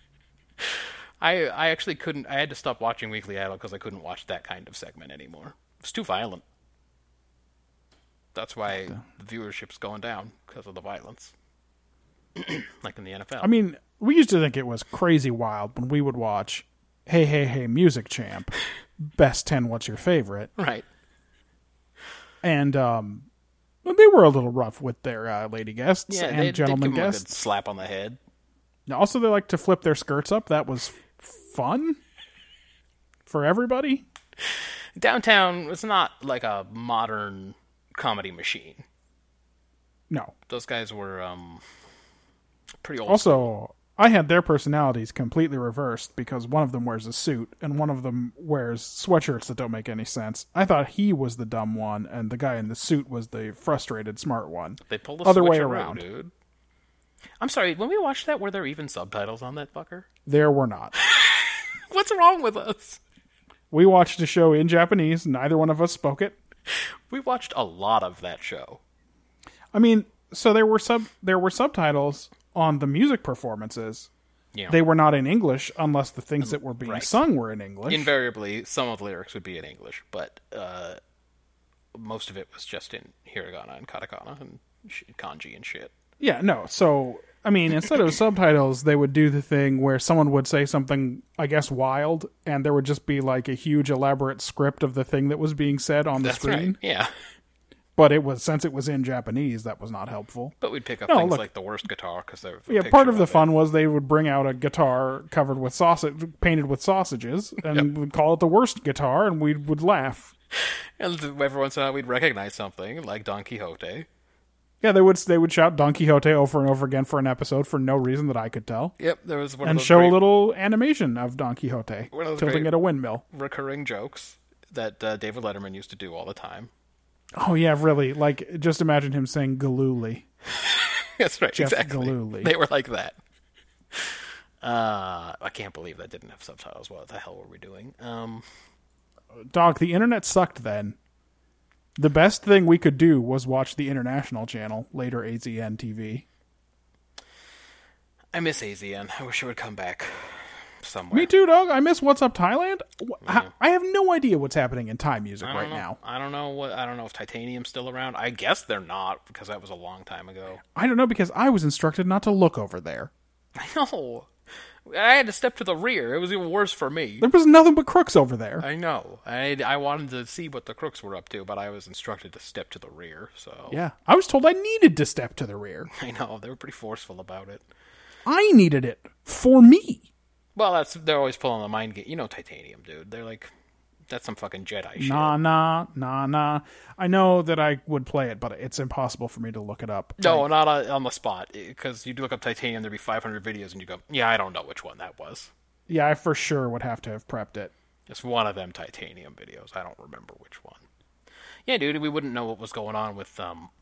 I actually couldn't. I had to stop watching Weekly Idol because I couldn't watch that kind of segment anymore. It was too violent. That's why the viewership's going down, because of the violence. Like in the NFL. I mean, we used to think it was crazy wild when we would watch Hey, Hey, Hey, Music Champ, Best 10 What's Your Favorite? Right. And they were a little rough with their lady guests and gentlemen they'd give them guests. A good slap on the head. Also, they like to flip their skirts up. That was fun for everybody. Downtown was not like a modern comedy machine. No. Those guys were pretty old. Also, I had their personalities completely reversed because one of them wears a suit and one of them wears sweatshirts that don't make any sense. I thought he was the dumb one and the guy in the suit was the frustrated smart one. They pulled the other way switcheroo, around, dude. I'm sorry, when we watched that, were there even subtitles on that fucker? There were not. What's wrong with us? We watched a show in Japanese. Neither one of us spoke it. We watched a lot of that show. I mean, so there were subtitles on the music performances. Yeah. They were not in English unless the things that were being sung were in English. Invariably, some of the lyrics would be in English, but most of it was just in hiragana and katakana and kanji and shit. Yeah, no. So, I mean, instead of subtitles, they would do the thing where someone would say something, I guess, wild, and there would just be like a huge elaborate script of the thing that was being said on the screen. Right. Yeah. But since it was in Japanese, that was not helpful. But we'd pick up things like the worst guitar because they're part of the fun was they would bring out a guitar covered with painted with sausages, and would call it the worst guitar, and we would laugh. And every once in a while, we'd recognize something like Don Quixote. Yeah, they would shout Don Quixote over and over again for an episode for no reason that I could tell. Yep, there was one and of those show a little animation of Don Quixote tilting at a windmill. Recurring jokes that David Letterman used to do all the time. Oh yeah, really? Like, just imagine him saying Galooly. That's right, Jeff exactly. Galooly. They were like that. I can't believe that didn't have subtitles. What the hell were we doing? Dog, the internet sucked then. The best thing we could do was watch the international channel, later AZN TV. I miss AZN. I wish it would come back somewhere. Me too, dog. I miss What's Up Thailand. I have no idea what's happening in Thai music right now. I don't know if Titanium's still around. I guess they're not, because that was a long time ago. I don't know, because I was instructed not to look over there. I know. I had to step to the rear. It was even worse for me. There was nothing but crooks over there. I know. I wanted to see what the crooks were up to, but I was instructed to step to the rear. So yeah, I was told I needed to step to the rear. I know. They were pretty forceful about it. I needed it for me. Well, they're always pulling the mind game. You know Titanium, dude. They're like, that's some fucking Jedi shit. Nah. I know that I would play it, but it's impossible for me to look it up. No, not on the spot. Because you'd look up Titanium, there'd be 500 videos, and you go, yeah, I don't know which one that was. Yeah, I for sure would have to have prepped it. It's one of them Titanium videos. I don't remember which one. Yeah, dude, we wouldn't know what was going on with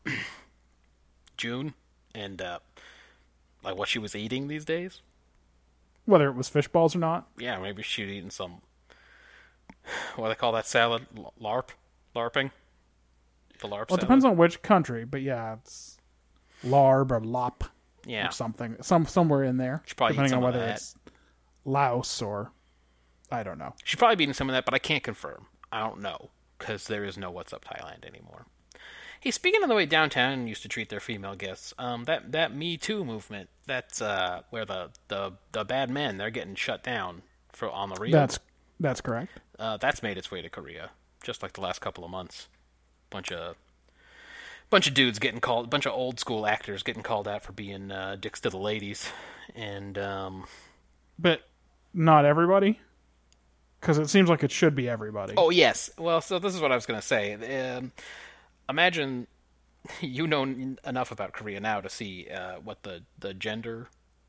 June and like what she was eating these days. Whether it was fish balls or not. Yeah, maybe she'd eaten some, what do they call that salad? LARPing? The LARP salad? Well, it depends on which country, but yeah, it's larb or lop yeah. or something. Somewhere in there. She'd probably depending eat some on whether of that. it's Laos or I don't know. She'd probably be eating some of that, but I can't confirm. I don't know, because there is no What's Up Thailand anymore. Hey, speaking of the way Downtown used to treat their female guests, that Me Too movement, that's where the bad men, they're getting shut down on the real. That's correct. That's made its way to Korea, just like the last couple of months. Bunch of dudes getting called, bunch of old school actors getting called out for being dicks to the ladies, and but not everybody. Because it seems like it should be everybody. Oh, yes. Well, so this is what I was going to say. Imagine you know enough about Korea now to see what the gender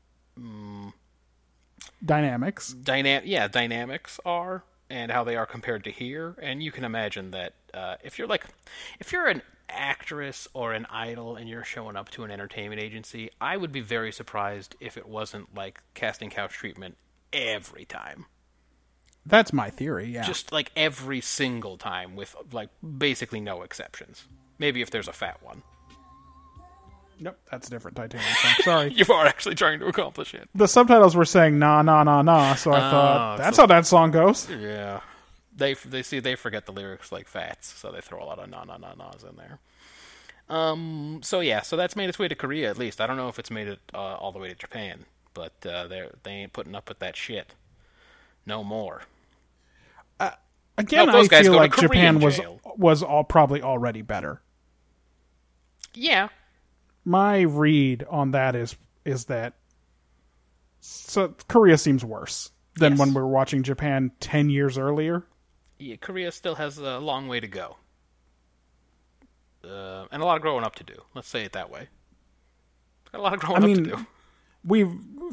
Dynamics. dynamics are and how they are compared to here. And you can imagine that if you're an actress or an idol and you're showing up to an entertainment agency, I would be very surprised if it wasn't like casting couch treatment every time. That's my theory, yeah. Just like every single time with like basically no exceptions. Maybe if there's a fat one. Nope, that's a different Titanium song. Sorry. You are actually trying to accomplish it. The subtitles were saying nah, nah, nah, nah, so I thought, that's how that song goes. Yeah. They forget the lyrics like fats, so they throw a lot of na-na-na-nas in there. So that's made its way to Korea at least. I don't know if it's made it all the way to Japan, but they ain't putting up with that shit. No more. Again, No, those I guys feel go to like Japan Korean jail. was all probably already better. Yeah. My read on that is that Korea seems worse than Yes. when we were watching Japan 10 years earlier. Yeah, Korea still has a long way to go. And a lot of growing up to do. Let's say it that way. Got a lot of growing up to do. We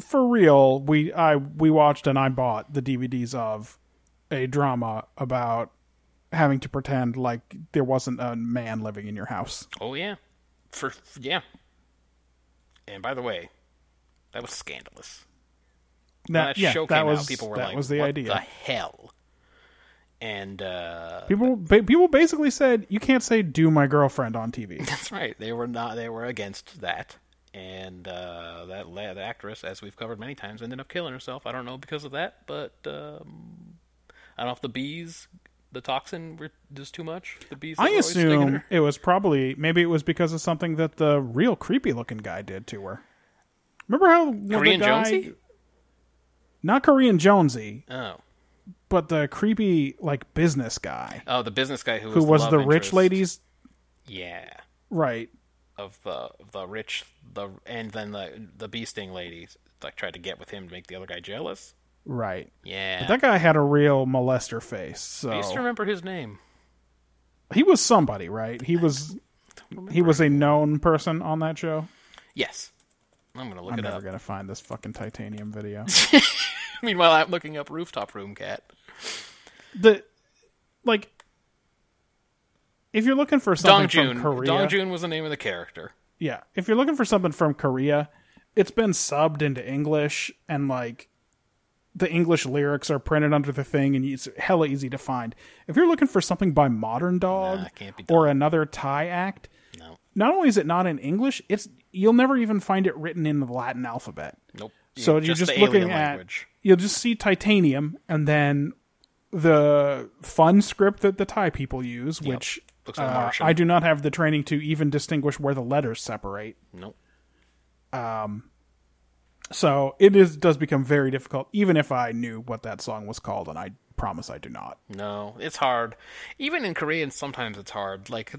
watched and I bought the DVDs of a drama about having to pretend like there wasn't a man living in your house. Oh, yeah. Yeah. And by the way, that was scandalous. When that show came out, people were like, was the what idea. the hell? And People basically said, you can't say "do my girlfriend" on TV. that's right. They were against that. And the actress, as we've covered many times, ended up killing herself. I don't know because of that, but I don't know if the toxin were just too much. The bees. I assume it was maybe it was because of something that the real creepy looking guy did to her. Remember how Korean the guy, Jonesy? Not Korean Jonesy, Oh. but the creepy like business guy Oh, the business guy who who was love the rich interest. ladies, Yeah. right? Of the rich and then the bee sting ladies like tried to get with him to make the other guy jealous. Right. Yeah. But that guy had a real molester face. So I used to remember his name. he was somebody, right? He was a known person on that show. Yes. I'm gonna look I'm it never up. gonna find this fucking Titanium video. Meanwhile, I'm looking up Rooftop Room Cat. If you're looking for something Dongjun. from Korea, Dongjun was the name of the character. yeah, if you're looking for something from Korea, it's been subbed into English, and like the English lyrics are printed under the thing, and it's hella easy to find. If you're looking for something by Modern Dog Nah, can't be done. or another Thai act, No. not only is it not in English, you'll never even find it written in the Latin alphabet. Nope. So Yeah, you're just the looking alien at, language. you'll just see Titanium, and then the fun script that the Thai people use, which Looks like Martian. I do not have the training to even distinguish where the letters separate. Nope. So it does become very difficult, even if I knew what that song was called, and I promise I do not. No, it's hard. Even in Korean, sometimes it's hard. Like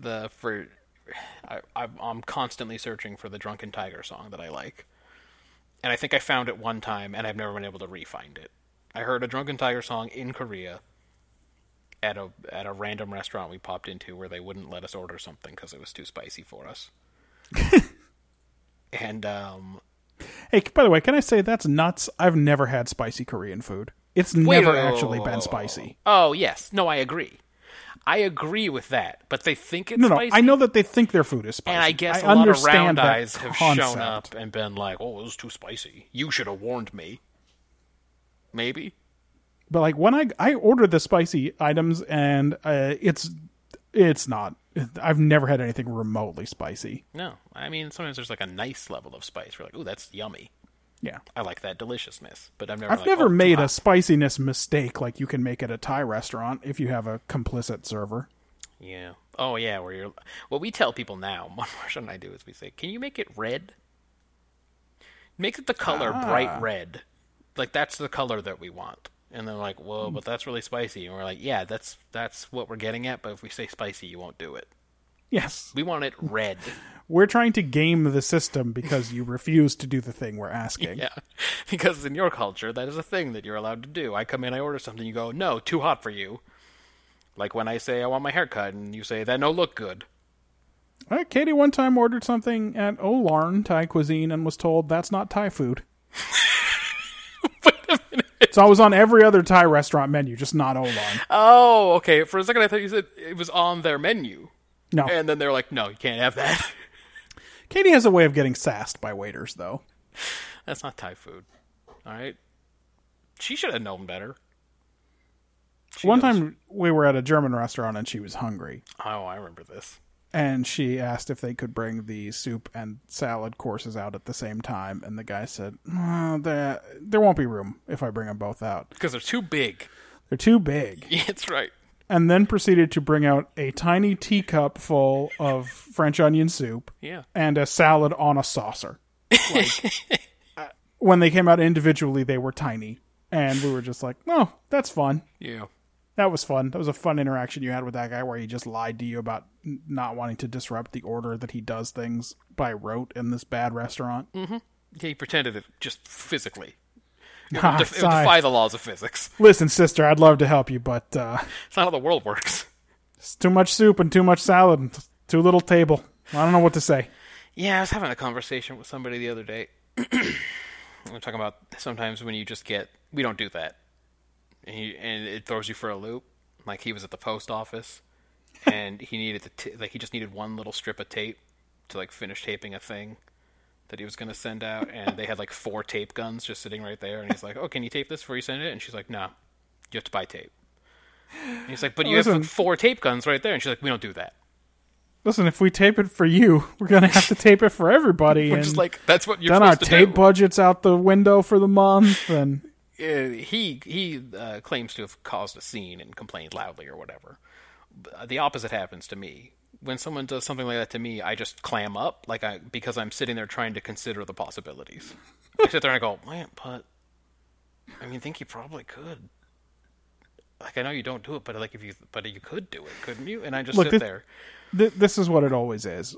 I'm constantly searching for the Drunken Tiger song that I like, and I think I found it one time, and I've never been able to re-find it. I heard a Drunken Tiger song in Korea at a random restaurant we popped into where they wouldn't let us order something because it was too spicy for us. And Hey, by the way, can I say that's nuts? I've never had spicy Korean food. It's never actually been spicy. Oh yes, no, I agree. I agree with that, but they think it's No, spicy. I know that they think their food is spicy. And I guess I a lot of understand round that eyes have shown concept. up and been like, "Oh, it was too spicy. You should have warned me." Maybe. But like when I ordered the spicy items, and it's not. I've never had anything remotely spicy. No, I mean sometimes there's like a nice level of spice. We're like, "Ooh, that's yummy. Yeah, I like that deliciousness." But I've I've never made a spiciness mistake like you can make at a Thai restaurant if you have a complicit server. Yeah. Oh yeah, where you're. What we tell people now, one version I do is we say, "Can you make it red? Make it the color bright red. Like that's the color that we want." And they're like, "Whoa, but that's really spicy." And we're like, "Yeah, that's what we're getting at. But if we say spicy, you won't do it." Yes. We want it red. We're trying to game the system because you refuse to do the thing we're asking. Yeah, because in your culture, that is a thing that you're allowed to do. I come in, I order something, you go, no, too hot for you. Like when I say I want my hair cut, and you say, that no look good. Katie one time ordered something at Olarn Thai cuisine and was told that's not Thai food. Wait a minute. So I was on every other Thai restaurant menu, just not Olarn. Oh, okay. For a second, I thought you said it was on their menu. No. And then they're like, no, you can't have that. Katie has a way of getting sassed by waiters, though. That's not Thai food. All right? She should have known better. One time we were at a German restaurant and she was hungry. Oh, I remember this. And she asked if they could bring the soup and salad courses out at the same time. And the guy said, there won't be room if I bring them both out. Because they're too big. They're too big. Yeah, that's right. And then proceeded to bring out a tiny teacup full of French onion soup Yeah. and a salad on a saucer. Like, when they came out individually, they were tiny. And we were just like, oh, that's fun. Yeah. That was fun. That was a fun interaction you had with that guy where he just lied to you about not wanting to disrupt the order that he does things by rote in this bad restaurant. Mm-hmm. Yeah, he pretended it just physically. It Ah, would defy the laws of physics. Listen, sister, I'd love to help you, but It's not how the world works. it's too much soup and too much salad and too little table. I don't know what to say. Yeah, I was having a conversation with somebody the other day. We were talking about sometimes when you just get, we don't do that. And it throws you for a loop. Like he was at the post office and he needed he just needed one little strip of tape to like finish taping a thing that he was going to send out, and they had like 4 tape guns just sitting right there, and he's like, oh, can you tape this before you send it? And she's like, no, you have to buy tape. And he's like, but you have like 4 tape guns right there, and she's like, we don't do that. Listen, if we tape it for you, we're going to have to tape it for everybody. Which is like, that's what you're then our supposed to tape do. budget's out the window for the month, and He claims to have caused a scene and complained loudly or whatever. The opposite happens to me. When someone does something like that to me, I just clam up, because I'm sitting there trying to consider the possibilities. I sit there and I go, man, but I mean, think you probably could. Like, I know you don't do it, but but you could do it, couldn't you? And I just sit there. This is what it always is.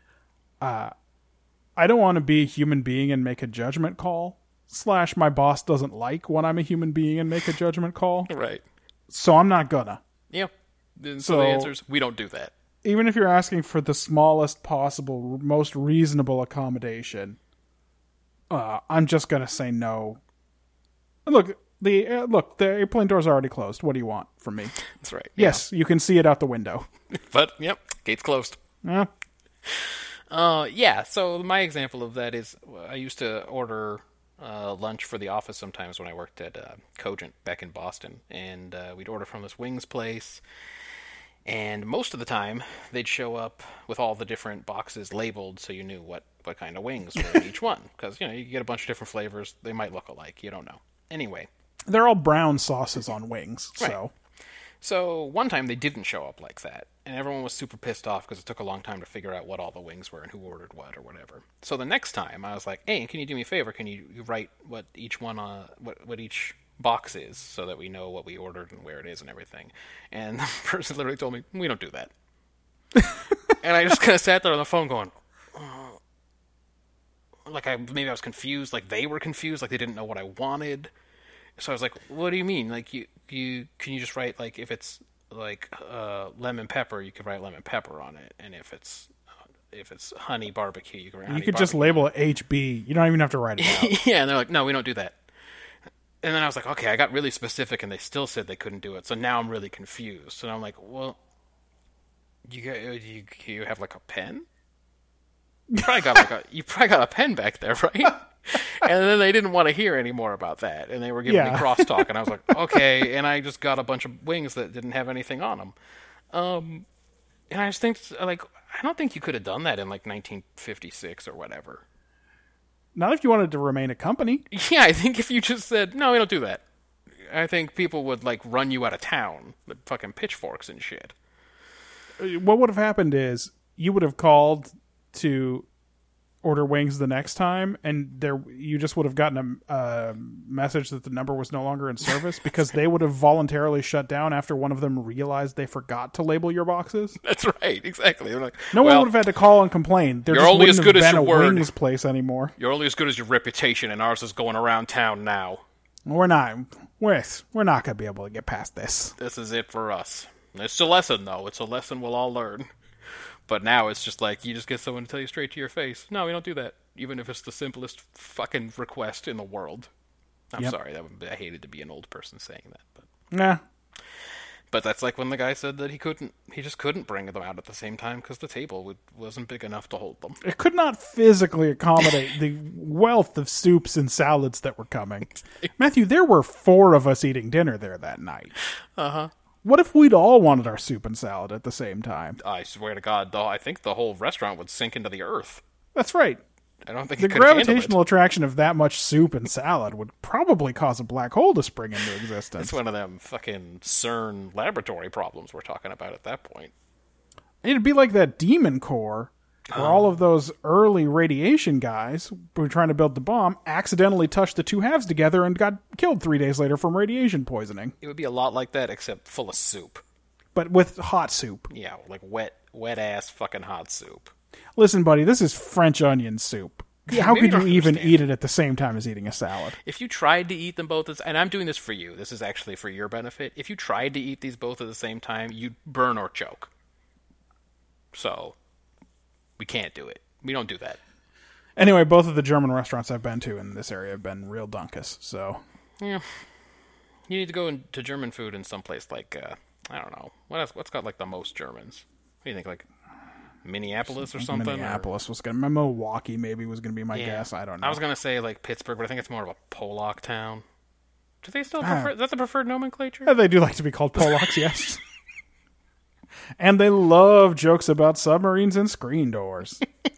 I don't want to be a human being and make a judgment call. / my boss doesn't like when I'm a human being and make a judgment call. Right. So I'm not gonna. Yeah. So the answer is, we don't do that. Even if you're asking for the smallest possible, most reasonable accommodation, I'm just gonna say no. Look, the airplane door's already closed. What do you want from me? That's right. Yes, you can see it out the window. But, yep, gate's closed. Yeah. Yeah, so my example of that is I used to order lunch for the office sometimes when I worked at Cogent back in Boston, and we'd order from this wings place, and most of the time they'd show up with all the different boxes labeled so you knew what kind of wings were in each one, because you get a bunch of different flavors, they might look alike, you don't know. Anyway. They're all brown sauces on wings, so... Right. So one time they didn't show up like that, and everyone was super pissed off because it took a long time to figure out what all the wings were and who ordered what or whatever. So the next time I was like, hey, can you do me a favor? Can you write what each one, what each box is so that we know what we ordered and where it is and everything? And the person literally told me, we don't do that. And I just kind of sat there on the phone going, maybe I was confused, like they were confused, like they didn't know what I wanted. So I was like, what do you mean? Like, can you just write, like, if it's, like, lemon pepper, you could write lemon pepper on it. And if it's honey barbecue, you can write honey You could barbecue. just label it HB. You don't even have to write it out. Yeah, and they're like, no, we don't do that. And then I was like, okay, I got really specific, and they still said they couldn't do it. So now I'm really confused. And I'm like, well, you have, like, a pen? You probably got a pen back there, right? And then they didn't want to hear any more about that, and they were giving me crosstalk, and I was like, okay, and I just got a bunch of wings that didn't have anything on them. And I just think, like, I don't think you could have done that in, like, 1956 or whatever. Not if you wanted to remain a company. Yeah, I think if you just said, no, we don't do that, I think people would, like, run you out of town with fucking pitchforks and shit. What would have happened is you would have called to order wings the next time, and you just would have gotten a message that the number was no longer in service because they would have voluntarily shut down after one of them realized they forgot to label your boxes. That's right, exactly. They're like, No one would have had to call and complain. There you're just only wouldn't as good have as been your a word. wings place anymore. You're only as good as your reputation, and ours is going around town now. We're not going to be able to get past this. This is it for us. It's a lesson, though. It's a lesson we'll all learn. But now it's just like, you just get someone to tell you straight to your face, no, we don't do that. Even if it's the simplest fucking request in the world. I'm sorry, I hated to be an old person saying that. But Nah. But that's like when the guy said that he just couldn't bring them out at the same time because the table wasn't big enough to hold them. It could not physically accommodate the wealth of soups and salads that were coming. Matthew, there were 4 of us eating dinner there that night. Uh-huh. What if we'd all wanted our soup and salad at the same time? I swear to God, though, I think the whole restaurant would sink into the earth. That's right. I don't think The it could handle it. gravitational attraction of that much soup and salad would probably cause a black hole to spring into existence. It's one of them fucking CERN laboratory problems we're talking about at that point. It'd be like that Demon Core, where all of those early radiation guys who were trying to build the bomb accidentally touched the two halves together and got killed 3 days later from radiation poisoning. It would be a lot like that, except full of soup. But with hot soup. Yeah, like wet ass fucking hot soup. Listen, buddy, this is French onion soup. How maybe could you you don't even understand. eat it at the same time as eating a salad? If you tried to eat them both, and I'm doing this for you, this is actually for your benefit. If you tried to eat these both at the same time, you'd burn or choke. So, we can't do it. We don't do that. Anyway, both of the German restaurants I've been to in this area have been real dunkus, so... Yeah. You need to go into German food in some place like, I don't know. What's got like the most Germans? What do you think, like Minneapolis or something? Minneapolis was going to... Milwaukee maybe was going to be my guess. I don't know. I was going to say like Pittsburgh, but I think it's more of a Polak town. Do they still prefer... Is that the preferred nomenclature? Yeah, they do like to be called Polacks, yes. And they love jokes about submarines and screen doors.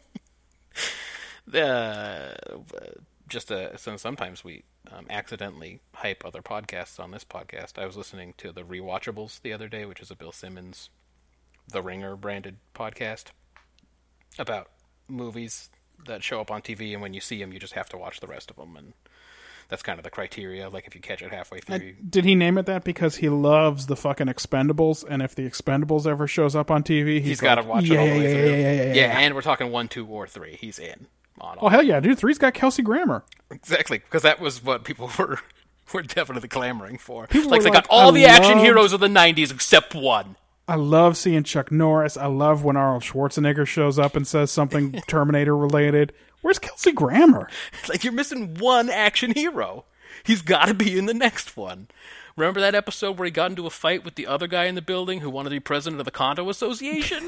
So sometimes we accidentally hype other podcasts on this podcast. I was listening to the Rewatchables the other day, which is a Bill Simmons, The Ringer branded podcast about movies that show up on TV, and when you see them, you just have to watch the rest of them, and that's kind of the criteria. Like if you catch it halfway through, Did he name it that because he loves the fucking Expendables, and if the Expendables ever shows up on TV, he's got to like, watch it all the way through. Yeah. And we're talking 1, 2, or 3. He's in on all. Oh hell yeah, dude! 3's got Kelsey Grammer. Exactly, because that was what people were definitely clamoring for. People Like were they like, got all the action love- heroes of the 90s except one. I love seeing Chuck Norris. I love when Arnold Schwarzenegger shows up and says something Terminator related. Where's Kelsey Grammer? Like, you're missing one action hero. He's got to be in the next one. Remember that episode where he got into a fight with the other guy in the building who wanted to be president of the condo association?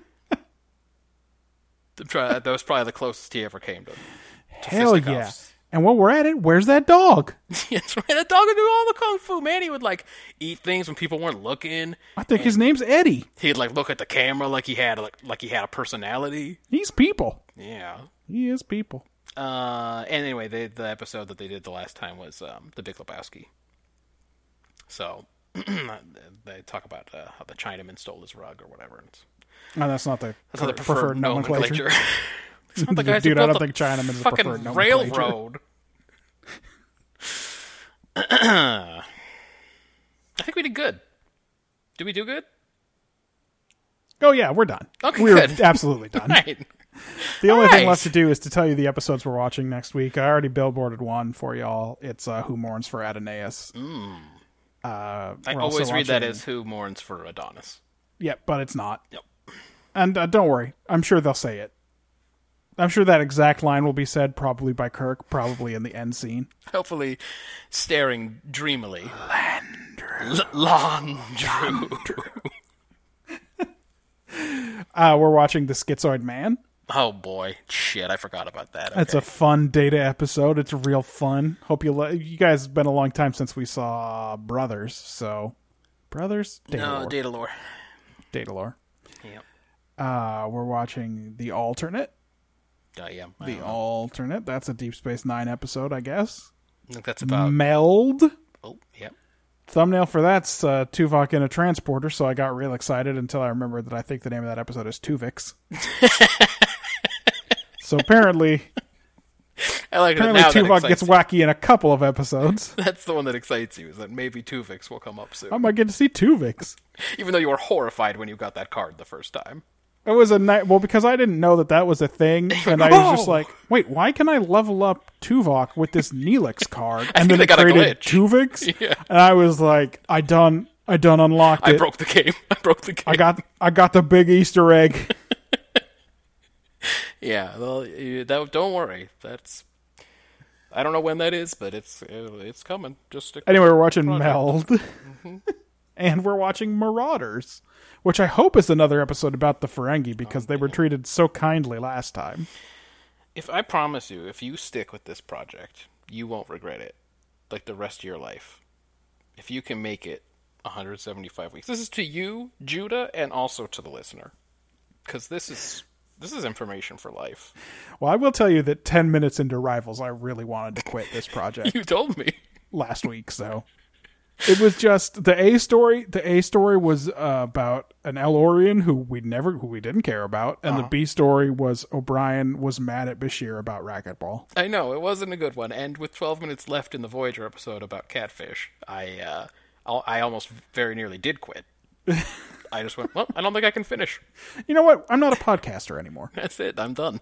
That was probably the closest he ever came to Hell yeah! fisticuffs. And while we're at it, where's that dog? That's right. That dog would do all the kung fu, man. He would like eat things when people weren't looking. I think his name's Eddie. He'd like look at the camera like he had a personality. He's people. Yeah. He is people. And anyway, the episode that they did the last time was The Big Lebowski. So they talk about how the Chinaman stole his rug or whatever. And No, that's not the that's not the preferred nomenclature. It's not the guys Dude, who I built don't the think Chinaman's the fucking preferred nomenclature. railroad. I think we did good. Did we do good? Oh yeah, we're done. Okay, we're good. absolutely done. Right. The only All thing right. left to do is to tell you the episodes we're watching next week. I already billboarded one for y'all. It's Who Mourns for Adonais. I always read that as Who Mourns for Adonis. Yeah, but it's not. Yep. And don't worry, I'm sure they'll say it. I'm sure that exact line will be said probably by Kirk, probably in the end scene. Hopefully staring dreamily. Landru. We're watching The Schizoid Man. Oh boy. Shit, I forgot about that. It's a fun Data episode. It's real fun. Hope you you guys, it's been a long time since we saw Brothers, so... Brothers? No, Datalore. Datalore. Yep. We're watching The Alternate. Yeah. The Alternate. That's a Deep Space Nine episode, I guess. I think that's about... Meld. Oh, yep. Thumbnail for that's Tuvok in a transporter, so I got real excited until I remembered that I think the name of that episode is Tuvix. So apparently I like that now. That Tuvok excites gets you. wacky in a couple of episodes. That's the one that excites you, is that maybe Tuvix will come up soon. I might get to see Tuvix. Even though you were horrified when you got that card the first time. It was a night. Well, because I didn't know that was a thing, and I was just Oh! like, "Wait, why can I level up Tuvok with this Neelix card?" I And think then they it got a created glitch. Tuvix, Yeah. and I was like, "I done unlocked I it. broke the game. I got the big Easter egg." Yeah, well, don't worry. I don't know when that is, but it's coming. Just stick Anyway, with we're the watching project. Meld, and we're watching Marauders, which I hope is another episode about the Ferengi because they were treated so kindly last time. If I promise you, if you stick with this project, you won't regret it, like the rest of your life. If you can make it 175 weeks. This is to you, Judah, and also to the listener, because this is information for life. Well, I will tell you that 10 minutes into Rivals, I really wanted to quit this project You told me. last week, so it was just the A story. The A story was about an Elorian who we didn't care about, and the B story was O'Brien was mad at Bashir about racquetball. I know, it wasn't a good one, and with 12 minutes left in the Voyager episode about Catfish, I almost very nearly did quit. I just went, well, I don't think I can finish. You know what? I'm not a podcaster anymore. That's it, I'm done.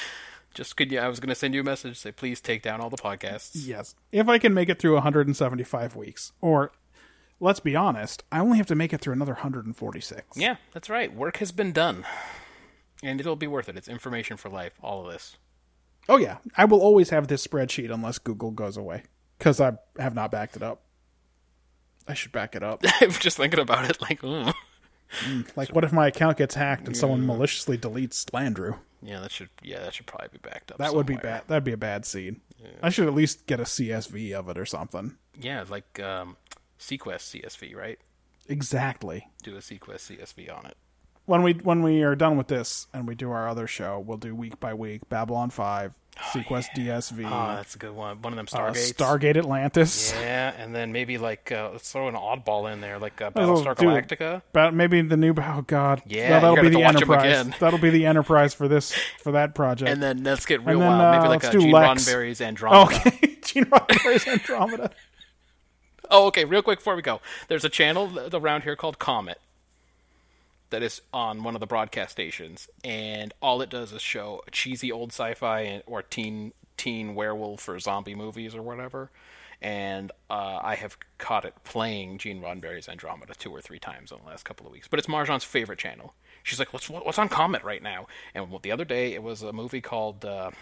I was going to send you a message, say, please take down all the podcasts. Yes. If I can make it through 175 weeks, or let's be honest, I only have to make it through another 146. Yeah, that's right. Work has been done. And it'll be worth it. It's information for life, all of this. Oh, yeah. I will always have this spreadsheet unless Google goes away, because I have not backed it up. I should back it up. I'm just thinking about it like, ugh. Like, what if my account gets hacked and someone maliciously deletes Landrew? Yeah, that should probably be backed up. That would be somewhere. bad. That'd be a bad scene. I should at least get a CSV of it or something. Yeah, like Sequest CSV, right? Exactly. Do a Sequest CSV on it. When we are done with this and we do our other show, we'll do week by week Babylon 5, Sequest DSV, Oh, that's a good one. One of them Stargates. Stargate Atlantis. Yeah, and then maybe like let's throw an oddball in there, like Oh, Battlestar dude. Galactica. But maybe the new. Oh God. Yeah, that'll you're be gonna the have to watch 'em Enterprise. again. That'll be the Enterprise for that project. And then let's get real And then, wild. Maybe like let's a do Gene Lex. Roddenberry's Andromeda. Okay, Gene Roddenberry's Andromeda. Oh, okay. Real quick before we go, there's a channel around here called Comet that is on one of the broadcast stations, and all it does is show cheesy old sci-fi or teen werewolf or zombie movies or whatever. And I have caught it playing Gene Roddenberry's Andromeda 2 or 3 times in the last couple of weeks. But it's Marjan's favorite channel. She's like, "What's on Comet right now?" And the other day it was a movie called the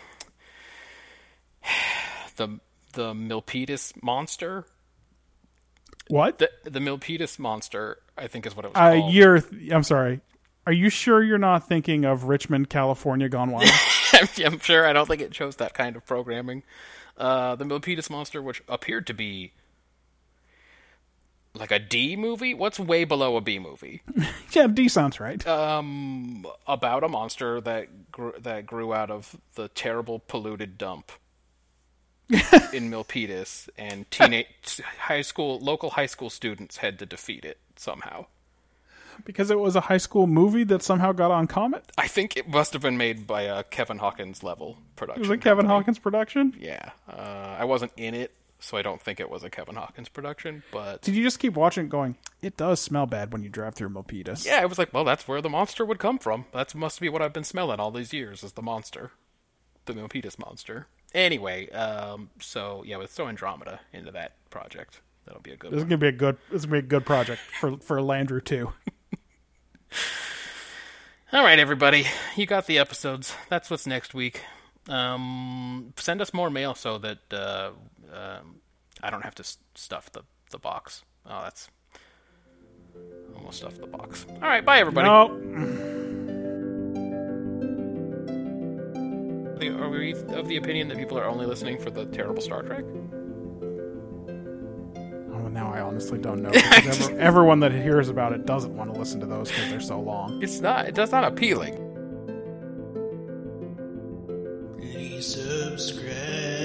Milpitas Monster. What? The Milpitas Monster, I think, is what it was called. I'm sorry. Are you sure you're not thinking of Richmond, California Gone Wild? I'm sure. I don't think it shows that kind of programming. The Milpitas Monster, which appeared to be like a D movie. What's way below a B movie? Yeah, D sounds right. About a monster that grew out of the terrible polluted dump in Milpitas, and local high school students had to defeat it somehow. Because it was a high school movie that somehow got on Comet? I think it must have been made by a Kevin Hawkins level production. It was a Kevin company. Hawkins production? Yeah. I wasn't in it, so I don't think it was a Kevin Hawkins production, but... Did you just keep watching it going, it does smell bad when you drive through Milpitas? Yeah, I was like, well, that's where the monster would come from. That must be what I've been smelling all these years, is the monster. The Milpitas monster. Anyway, so, yeah, let's throw Andromeda into that project. That'll be a good This is one. gonna be a good project for Landrew too. All right, everybody. You got the episodes. That's what's next week. Send us more mail so that I don't have to stuff the box. Oh, that's... almost stuffed the box. All right, bye, everybody. No. Are we of the opinion that people are only listening for the terrible Star Trek? Oh, now I honestly don't know. Because everyone that hears about it doesn't want to listen to those because they're so long. It's not. That's not appealing. Please subscribe.